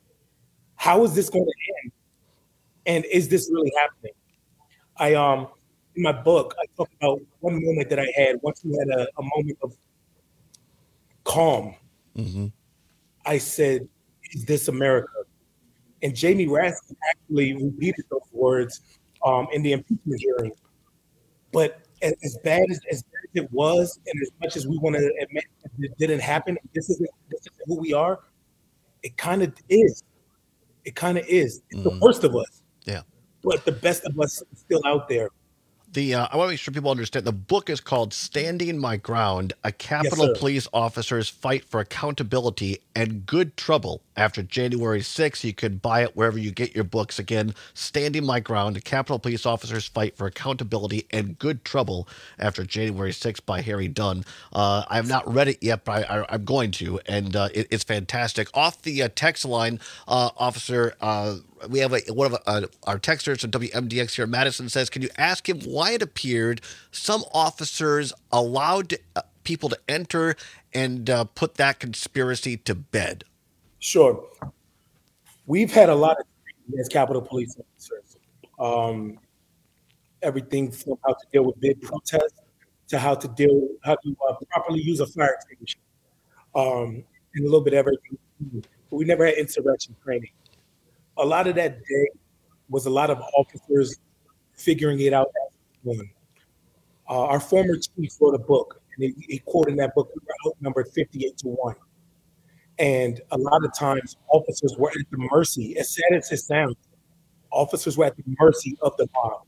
How is this going to end? And is this really happening? I um in my book, I talk about one moment that I had once we had a, a moment of calm. Mm-hmm. I said, is this America? And Jamie Raskin actually repeated those words um, in the impeachment hearing. But as, as bad as, as bad as it was, and as much as we want to admit that it didn't happen, this isn't, this isn't who we are, it kind of is. It kind of is. It's Mm. the worst of us. Yeah. But the best of us is still out there. The uh, I want to make sure people understand. The book is called "Standing My Ground: A Capitol sir. Police Officer's Fight for Accountability and Good Trouble After January sixth." You can buy it wherever you get your books. Again, "Standing My Ground: A Capitol Police Officer's Fight for Accountability and Good Trouble After January sixth" by Harry Dunn. Uh, I have not read it yet, but I, I, I'm going to, and uh, it, it's fantastic. Off the uh, text line, uh, Officer. Uh, We have a, one of uh, our texters from W M D X here, Madison, says, can you ask him why it appeared some officers allowed uh, people to enter and uh, put that conspiracy to bed? Sure. We've had a lot of training as Capitol Police officers. Um, everything from how to deal with bid protests to how to deal, how to uh, properly use a fire extinguisher, um, and a little bit of everything. But we never had insurrection training. A lot of that day was a lot of officers figuring it out as one. Uh, our former chief wrote a book, and he, he quoted in that book, we were outnumbered fifty-eight to one. And a lot of times, officers were at the mercy, as sad as it sounds, officers were at the mercy of the mob.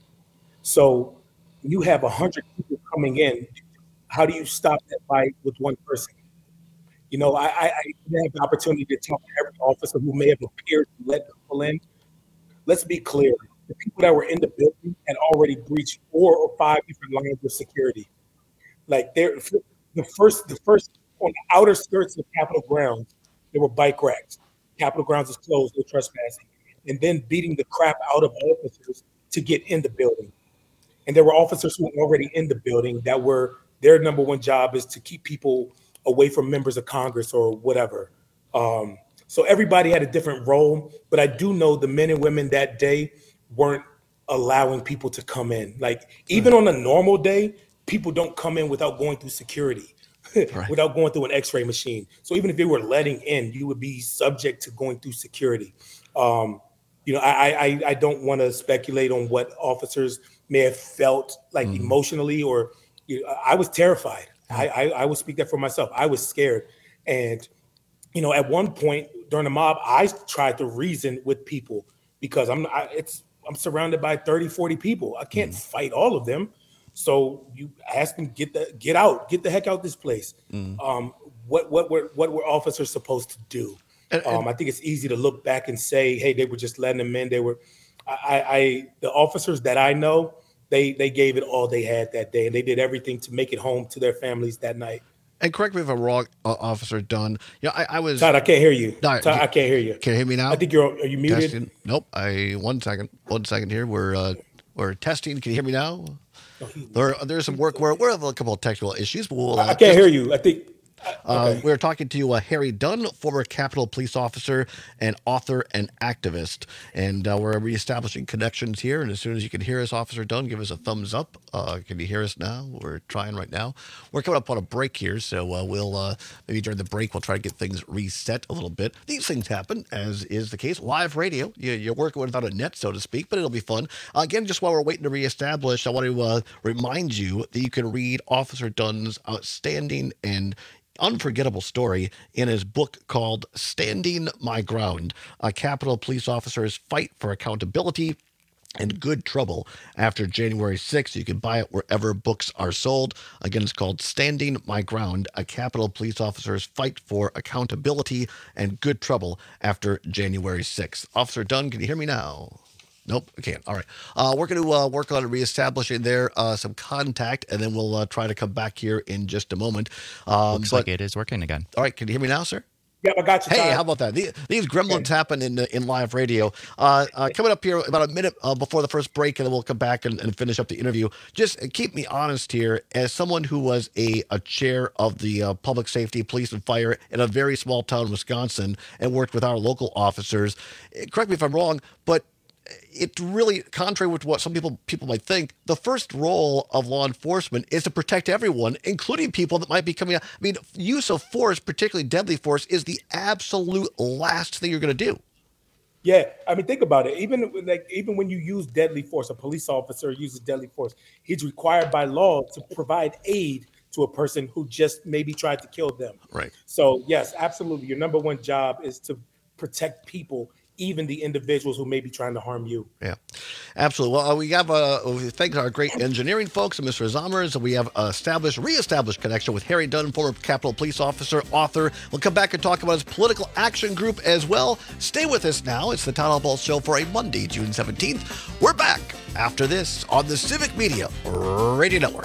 So when you have one hundred people coming in, how do you stop that fight with one person? You know, I, I, I had the opportunity to talk to every officer who may have appeared to let people in. Let's be clear. The people that were in the building had already breached four or five different lines of security. Like they're, the first, the first on the outer skirts of Capitol grounds, there were bike racks. Capitol grounds is closed, no trespassing. And then beating the crap out of officers to get in the building. And there were officers who were already in the building that were, their number one job is to keep people away from members of Congress or whatever. Um, so everybody had a different role, but I do know the men and women that day weren't allowing people to come in. Like even on a normal day, people don't come in without going through security, right. without going through an x-ray machine. So even if they were letting in, you would be subject to going through security. Um, you know, I, I, I don't want to speculate on what officers may have felt like mm. emotionally, or you know, I was terrified. I, I, I would speak that for myself. I was scared. And, you know, at one point during the mob, I tried to reason with people because I'm I, it's I'm surrounded by thirty, forty people. I can't mm. fight all of them. So you ask them, get the get out, get the heck out this place. Mm. Um, what what were what were officers supposed to do? And, and, um, I think it's easy to look back and say, hey, they were just letting them in. They were I, I the officers that I know, They they gave it all they had that day, and they did everything to make it home to their families that night. And correct me if I'm wrong, uh, Officer Dunn. Yeah, I, I was. Todd, I can't hear you. No, Todd, I can't hear you. Can you hear me now? I think you're. Are you muted? Testing. Nope. I one second. One second here. We're uh, we're testing. Can you hear me now? There there's some work where we're having a couple of technical issues, but we'll. Uh, I can't just, hear you. I think. Uh, okay. We're talking to uh, Harry Dunn, former Capitol Police officer and author and activist. And uh, we're reestablishing connections here. And as soon as you can hear us, Officer Dunn, give us a thumbs up. Uh, can you hear us now? We're trying right now. We're coming up on a break here. So uh, we'll uh, maybe during the break, we'll try to get things reset a little bit. These things happen, as is the case. Live radio, you, you're working without a net, so to speak, but it'll be fun. Uh, again, just while we're waiting to reestablish, I want to uh, remind you that you can read Officer Dunn's outstanding and unforgettable story in his book called Standing My Ground, a Capitol Police Officer's Fight for Accountability and Good Trouble After January sixth. You can buy it wherever books are sold. Again, it's called Standing My Ground, a Capitol Police Officer's Fight for Accountability and Good Trouble After January sixth. Officer Dunn, can you hear me now? Nope, I can't. All right. Uh, we're going to uh, work on reestablishing there uh, some contact, and then we'll uh, try to come back here in just a moment. Um, Looks but, like it is working again. All right. Can you hear me now, sir? Yep, I got you. Hey, Todd. how about that? These, these gremlins okay. happen in in live radio. Uh, uh, coming up here about a minute uh, before the first break, and then we'll come back and, and finish up the interview. Just keep me honest here. As someone who was a, a chair of the uh, public safety, police, and fire in a very small town in Wisconsin and worked with our local officers, correct me if I'm wrong, but it really, contrary with what some people people might think, the first role of law enforcement is to protect everyone, including people that might be coming out. I mean, use of force, particularly deadly force, is the absolute last thing you're going to do. Yeah, I mean, think about it. Even like even when you use deadly force, a police officer uses deadly force. He's required by law to provide aid to a person who just maybe tried to kill them. Right. So yes, absolutely. Your number one job is to protect people, even the individuals who may be trying to harm you. Yeah, absolutely. Well, uh, we have uh, we thank our great engineering folks, Mister Zommers, and we have uh, established, re-established connection with Harry Dunn, former Capitol Police officer, author. We'll come back and talk about his political action group as well. Stay with us now. It's the Todd Ball Show for a Monday, June seventeenth. We're back after this on the Civic Media Radio Network.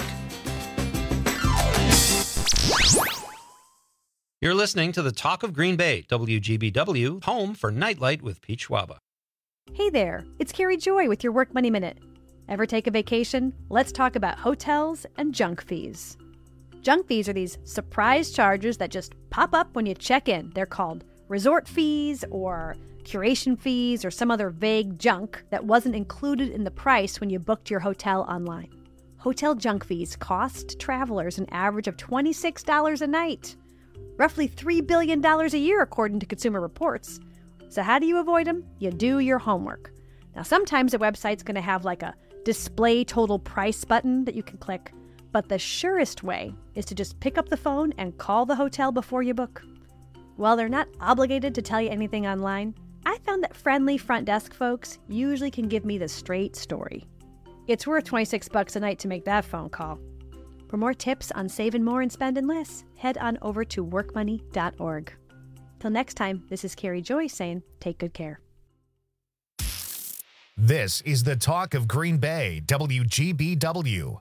You're listening to the Talk of Green Bay, W G B W, home for Nightlight with Pete Schwaba. Hey there, it's Carrie Joy with your Work Money Minute. Ever take a vacation? Let's talk about hotels and junk fees. Junk fees are these surprise charges that just pop up when you check in. They're called resort fees or curation fees or some other vague junk that wasn't included in the price when you booked your hotel online. Hotel junk fees cost travelers an average of twenty-six dollars a night. Roughly three billion dollars a year, according to Consumer Reports. So how do you avoid them? You do your homework. Now, sometimes a website's going to have like a display total price button that you can click, but the surest way is to just pick up the phone and call the hotel before you book. While they're not obligated to tell you anything online, I found that friendly front desk folks usually can give me the straight story. It's worth twenty-six bucks a night to make that phone call. For more tips on saving more and spending less, head on over to work money dot org. Till next time, this is Carrie Joy saying, take good care. This is the Talk of Green Bay, W G B W.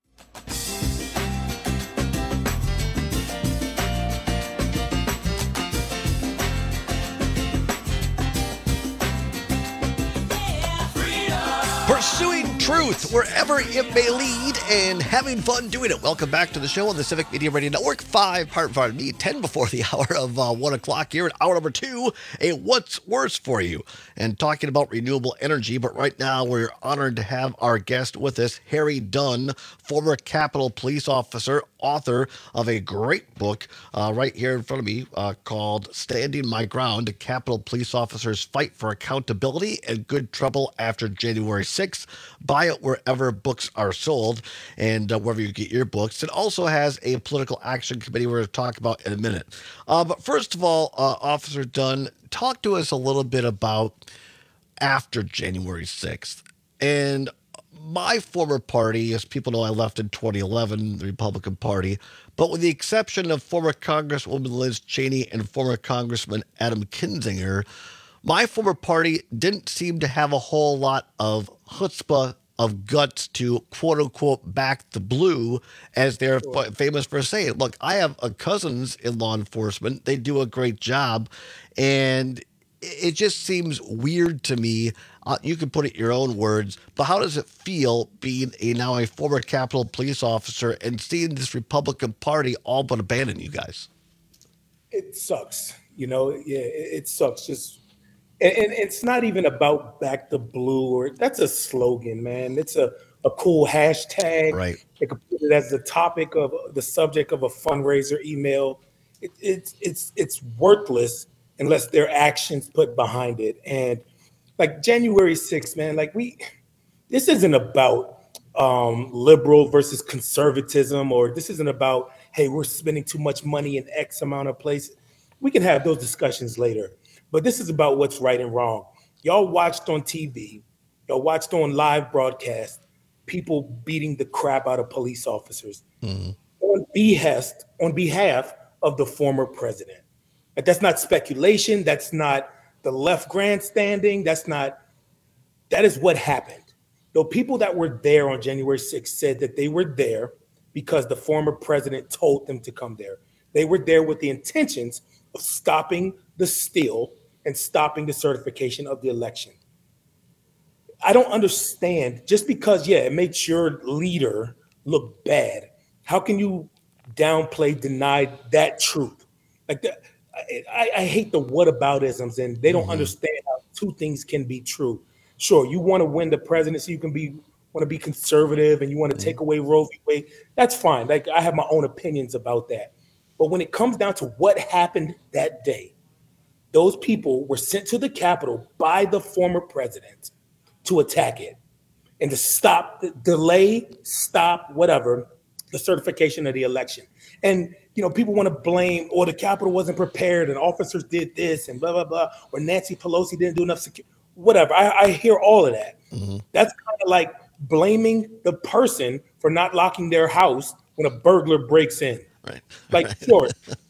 Pursuing truth wherever it may lead and having fun doing it. Welcome back to the show on the Civic Media Radio Network. Five, pardon, pardon me, ten before the hour of uh, one o'clock here. And hour number two, a What's Worse for You. And talking about renewable energy. But right now, we're honored to have our guest with us, Harry Dunn, former Capitol Police officer, author of a great book uh, right here in front of me uh, called Standing My Ground, Capitol Police Officers Fight for Accountability and Good Trouble After January sixth. Buy it wherever books are sold and uh, wherever you get your books. It also has a political action committee we're going to talk about in a minute. Uh, but first of all, uh, Officer Dunn, talk to us a little bit about after January sixth. And my former party, as people know, I left in twenty eleven, the Republican Party, but with the exception of former Congresswoman Liz Cheney and former Congressman Adam Kinzinger, my former party didn't seem to have a whole lot of chutzpah, of guts to quote unquote back the blue, as they're sure. f- famous for saying. Look, I have a cousins in law enforcement. They do a great job. And it just seems weird to me. Uh, you can put it in your own words, but how does it feel being a now a former Capitol Police officer and seeing this Republican Party all but abandon you guys? It sucks. You know, yeah, it, it sucks. Just And, and it's not even about back the blue, or that's a slogan, man. It's a, a cool hashtag. Right. They could put it as the topic of the subject of a fundraiser email. It, it's it's it's worthless unless there are actions put behind it. And like January sixth, man, like we, this isn't about um, liberal versus conservatism, or this isn't about, hey, we're spending too much money in X amount of places. We can have those discussions later. But this is about what's right and wrong. Y'all watched on T V, y'all watched on live broadcast, people beating the crap out of police officers mm-hmm. on behest, on behalf of the former president. Like, that's not speculation. That's not the left grandstanding. That's not, that is what happened. The people that were there on January sixth said that they were there because the former president told them to come there. They were there with the intentions of stopping the steal and stopping the certification of the election. I don't understand, just because, yeah, it makes your leader look bad, how can you downplay, deny that truth? Like, that, I, I hate the whataboutisms, and they don't mm-hmm. understand how two things can be true. Sure, you want to win the presidency, you can be want to be conservative, and you want to mm-hmm. take away Roe v. Wade. That's fine. Like, I have my own opinions about that. But when it comes down to what happened that day, those people were sent to the Capitol by the former president to attack it and to stop, delay, stop, whatever, the certification of the election. And, you know, people want to blame, or the Capitol wasn't prepared and officers did this and blah, blah, blah, or Nancy Pelosi didn't do enough security, whatever. I, I hear all of that. Mm-hmm. That's kind of like blaming the person for not locking their house when a burglar breaks in. Right. Like, sure,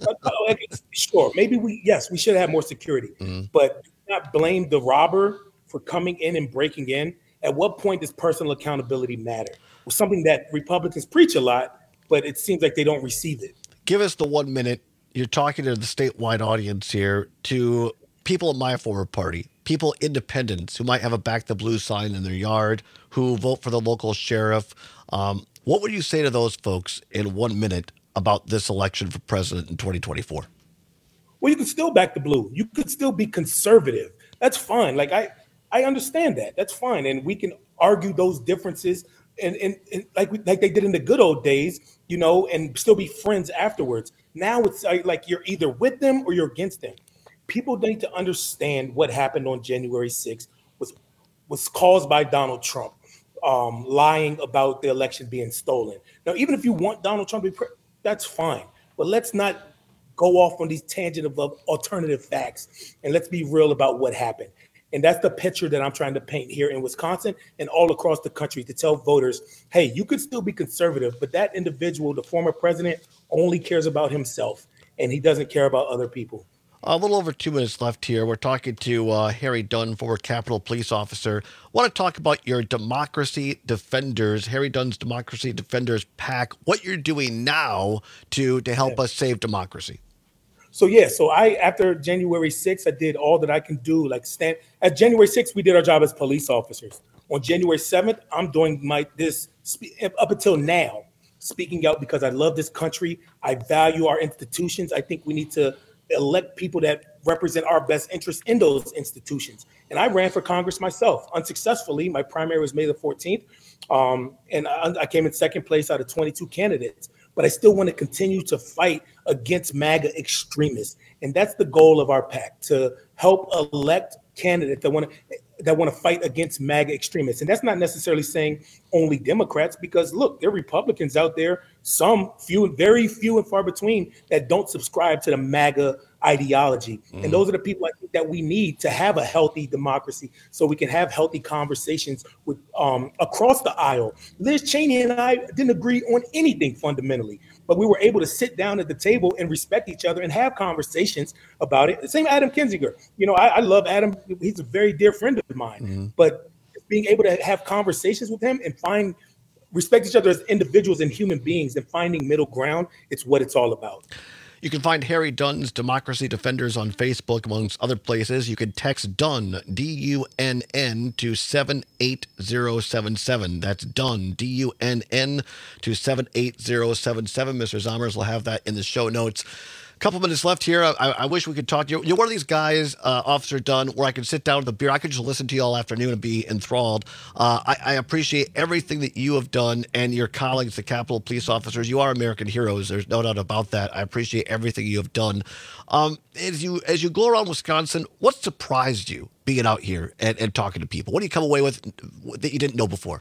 sure. Maybe we, yes, we should have more security, mm-hmm. but not blame the robber for coming in and breaking in. At what point does personal accountability matter? Well, something that Republicans preach a lot, but it seems like they don't receive it. Give us the one minute. You're talking to the statewide audience here, to people in my former party, people, independents who might have a Back the Blue sign in their yard, who vote for the local sheriff. Um, what would you say to those folks in one minute about this election for president in twenty twenty-four? Well, you could still back the blue. You could still be conservative. That's fine. Like, I, I understand that. That's fine. And we can argue those differences and, and, and like, like they did in the good old days, you know, and still be friends afterwards. Now it's like you're either with them or you're against them. People need to understand what happened on January sixth was, was caused by Donald Trump um, lying about the election being stolen. Now, even if you want Donald Trump to be president, that's fine. But let's not go off on these tangent of alternative facts, and let's be real about what happened. And that's the picture that I'm trying to paint here in Wisconsin and all across the country, to tell voters, hey, you could still be conservative, but that individual, the former president, only cares about himself, and he doesn't care about other people. A little over two minutes left here. We're talking to uh, Harry Dunn, former Capitol Police officer. I want to talk about your Democracy Defenders, Harry Dunn's Democracy Defenders PAC, what you're doing now to, to help yeah. us save democracy. So, yeah, so I, after January sixth, I did all that I can do. Like, stand at January sixth, we did our job as police officers. On January seventh, I'm doing my this up until now, speaking out because I love this country. I value our institutions. I think we need to elect people that represent our best interests in those institutions. And I ran for Congress myself, unsuccessfully. My primary was May the fourteenth. Um, and I, I came in second place out of twenty-two candidates. But I still want to continue to fight against MAGA extremists. And that's the goal of our PAC, to help elect candidates that want to that want to fight against MAGA extremists. And that's not necessarily saying only Democrats, because look, there are Republicans out there, some few, very few and far between, that don't subscribe to the MAGA ideology. Mm. And those are the people I think that we need to have a healthy democracy, so we can have healthy conversations with um, across the aisle. Liz Cheney and I didn't agree on anything fundamentally, but we were able to sit down at the table and respect each other and have conversations about it. The same Adam Kinzinger. You know, I, I love Adam. He's a very dear friend of mine, mm-hmm. but being able to have conversations with him and find respect each other as individuals and human beings and finding middle ground, it's what it's all about. You can find Harry Dunn's Democracy Defenders on Facebook, amongst other places. You can text Dunn, D U N N, to seven eight zero seven seven. That's Dunn, D U N N, to seven eight zero seven seven. Mister Zommers will have that in the show notes. A couple minutes left here. I, I wish we could talk to you. You're one of these guys, uh, Officer Dunn, where I could sit down with a beer. I could just listen to you all afternoon and be enthralled. Uh, I, I appreciate everything that you have done, and your colleagues, the Capitol Police officers. You are American heroes. There's no doubt about that. I appreciate everything you have done. Um, as you as you go around Wisconsin, what surprised you being out here and, and talking to people? What do you come away with that you didn't know before?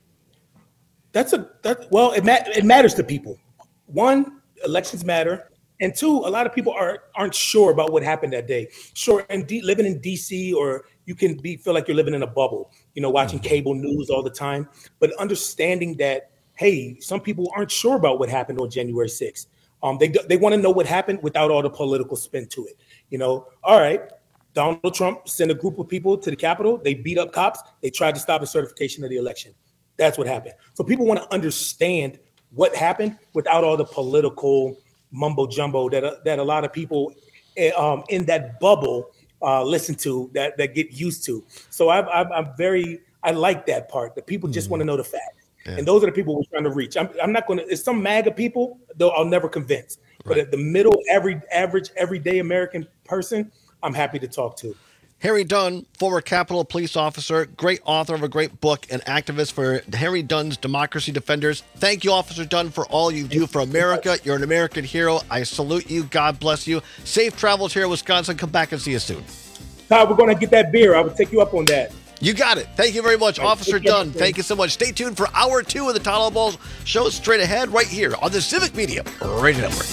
That's a that. Well, it ma- it matters to people. One, elections matter. And two, a lot of people are, aren't sure about what happened that day. Sure, and D, living in D C, or you can be feel like you're living in a bubble, you know, watching cable news all the time. But understanding that, hey, some people aren't sure about what happened on January sixth. Um, they they want to know what happened without all the political spin to it. You know, all right, Donald Trump sent a group of people to the Capitol. They beat up cops. They tried to stop the certification of the election. That's what happened. So people want to understand what happened without all the political mumbo jumbo that uh, that a lot of people um, in that bubble uh, listen to, that that get used to. So I've, I've, I'm very I like that part. That people just mm. want to know the facts, yeah. and those are the people we're trying to reach. I'm, I'm not going to. It's some MAGA people, though I'll never convince. Right. But at the middle, every average, everyday American person, I'm happy to talk to. Harry Dunn, former Capitol Police officer, great author of a great book, and activist for Harry Dunn's Democracy Defenders. Thank you, Officer Dunn, for all you do for America. You're an American hero. I salute you. God bless you. Safe travels here in Wisconsin. Come back and see you soon. Todd, we're going to get that beer. I will take you up on that. You got it. Thank you very much, right, Officer Dunn. Thank you so much. Stay tuned for hour two of the Todd Ball Show straight ahead right here on the Civic Media Radio Network.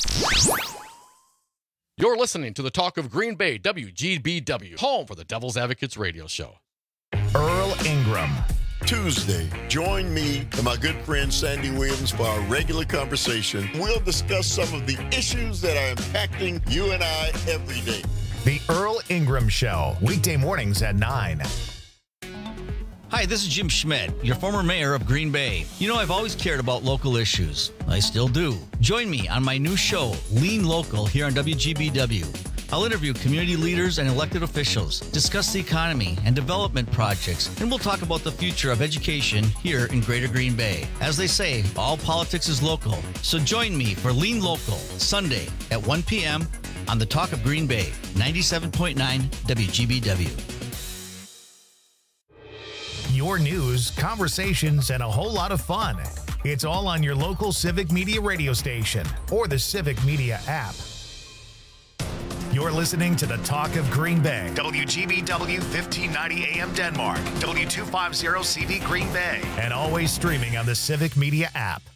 You're listening to the Talk of Green Bay, W G B W, home for the Devil's Advocates radio show. Earl Ingram. Tuesday, join me and my good friend Sandy Williams for our regular conversation. We'll discuss some of the issues that are impacting you and I every day. The Earl Ingram Show, weekday mornings at nine. Hi, this is Jim Schmidt, your former mayor of Green Bay. You know, I've always cared about local issues. I still do. Join me on my new show, Lean Local, here on W G B W. I'll interview community leaders and elected officials, discuss the economy and development projects, and we'll talk about the future of education here in Greater Green Bay. As they say, all politics is local. So join me for Lean Local, Sunday at one p.m. on the Talk of Green Bay, ninety-seven point nine W G B W. Your news, conversations, and a whole lot of fun. It's all on your local Civic Media radio station or the Civic Media app. You're listening to the Talk of Green Bay. W G B W fifteen ninety A M Denmark. W two fifty C V Green Bay. And always streaming on the Civic Media app.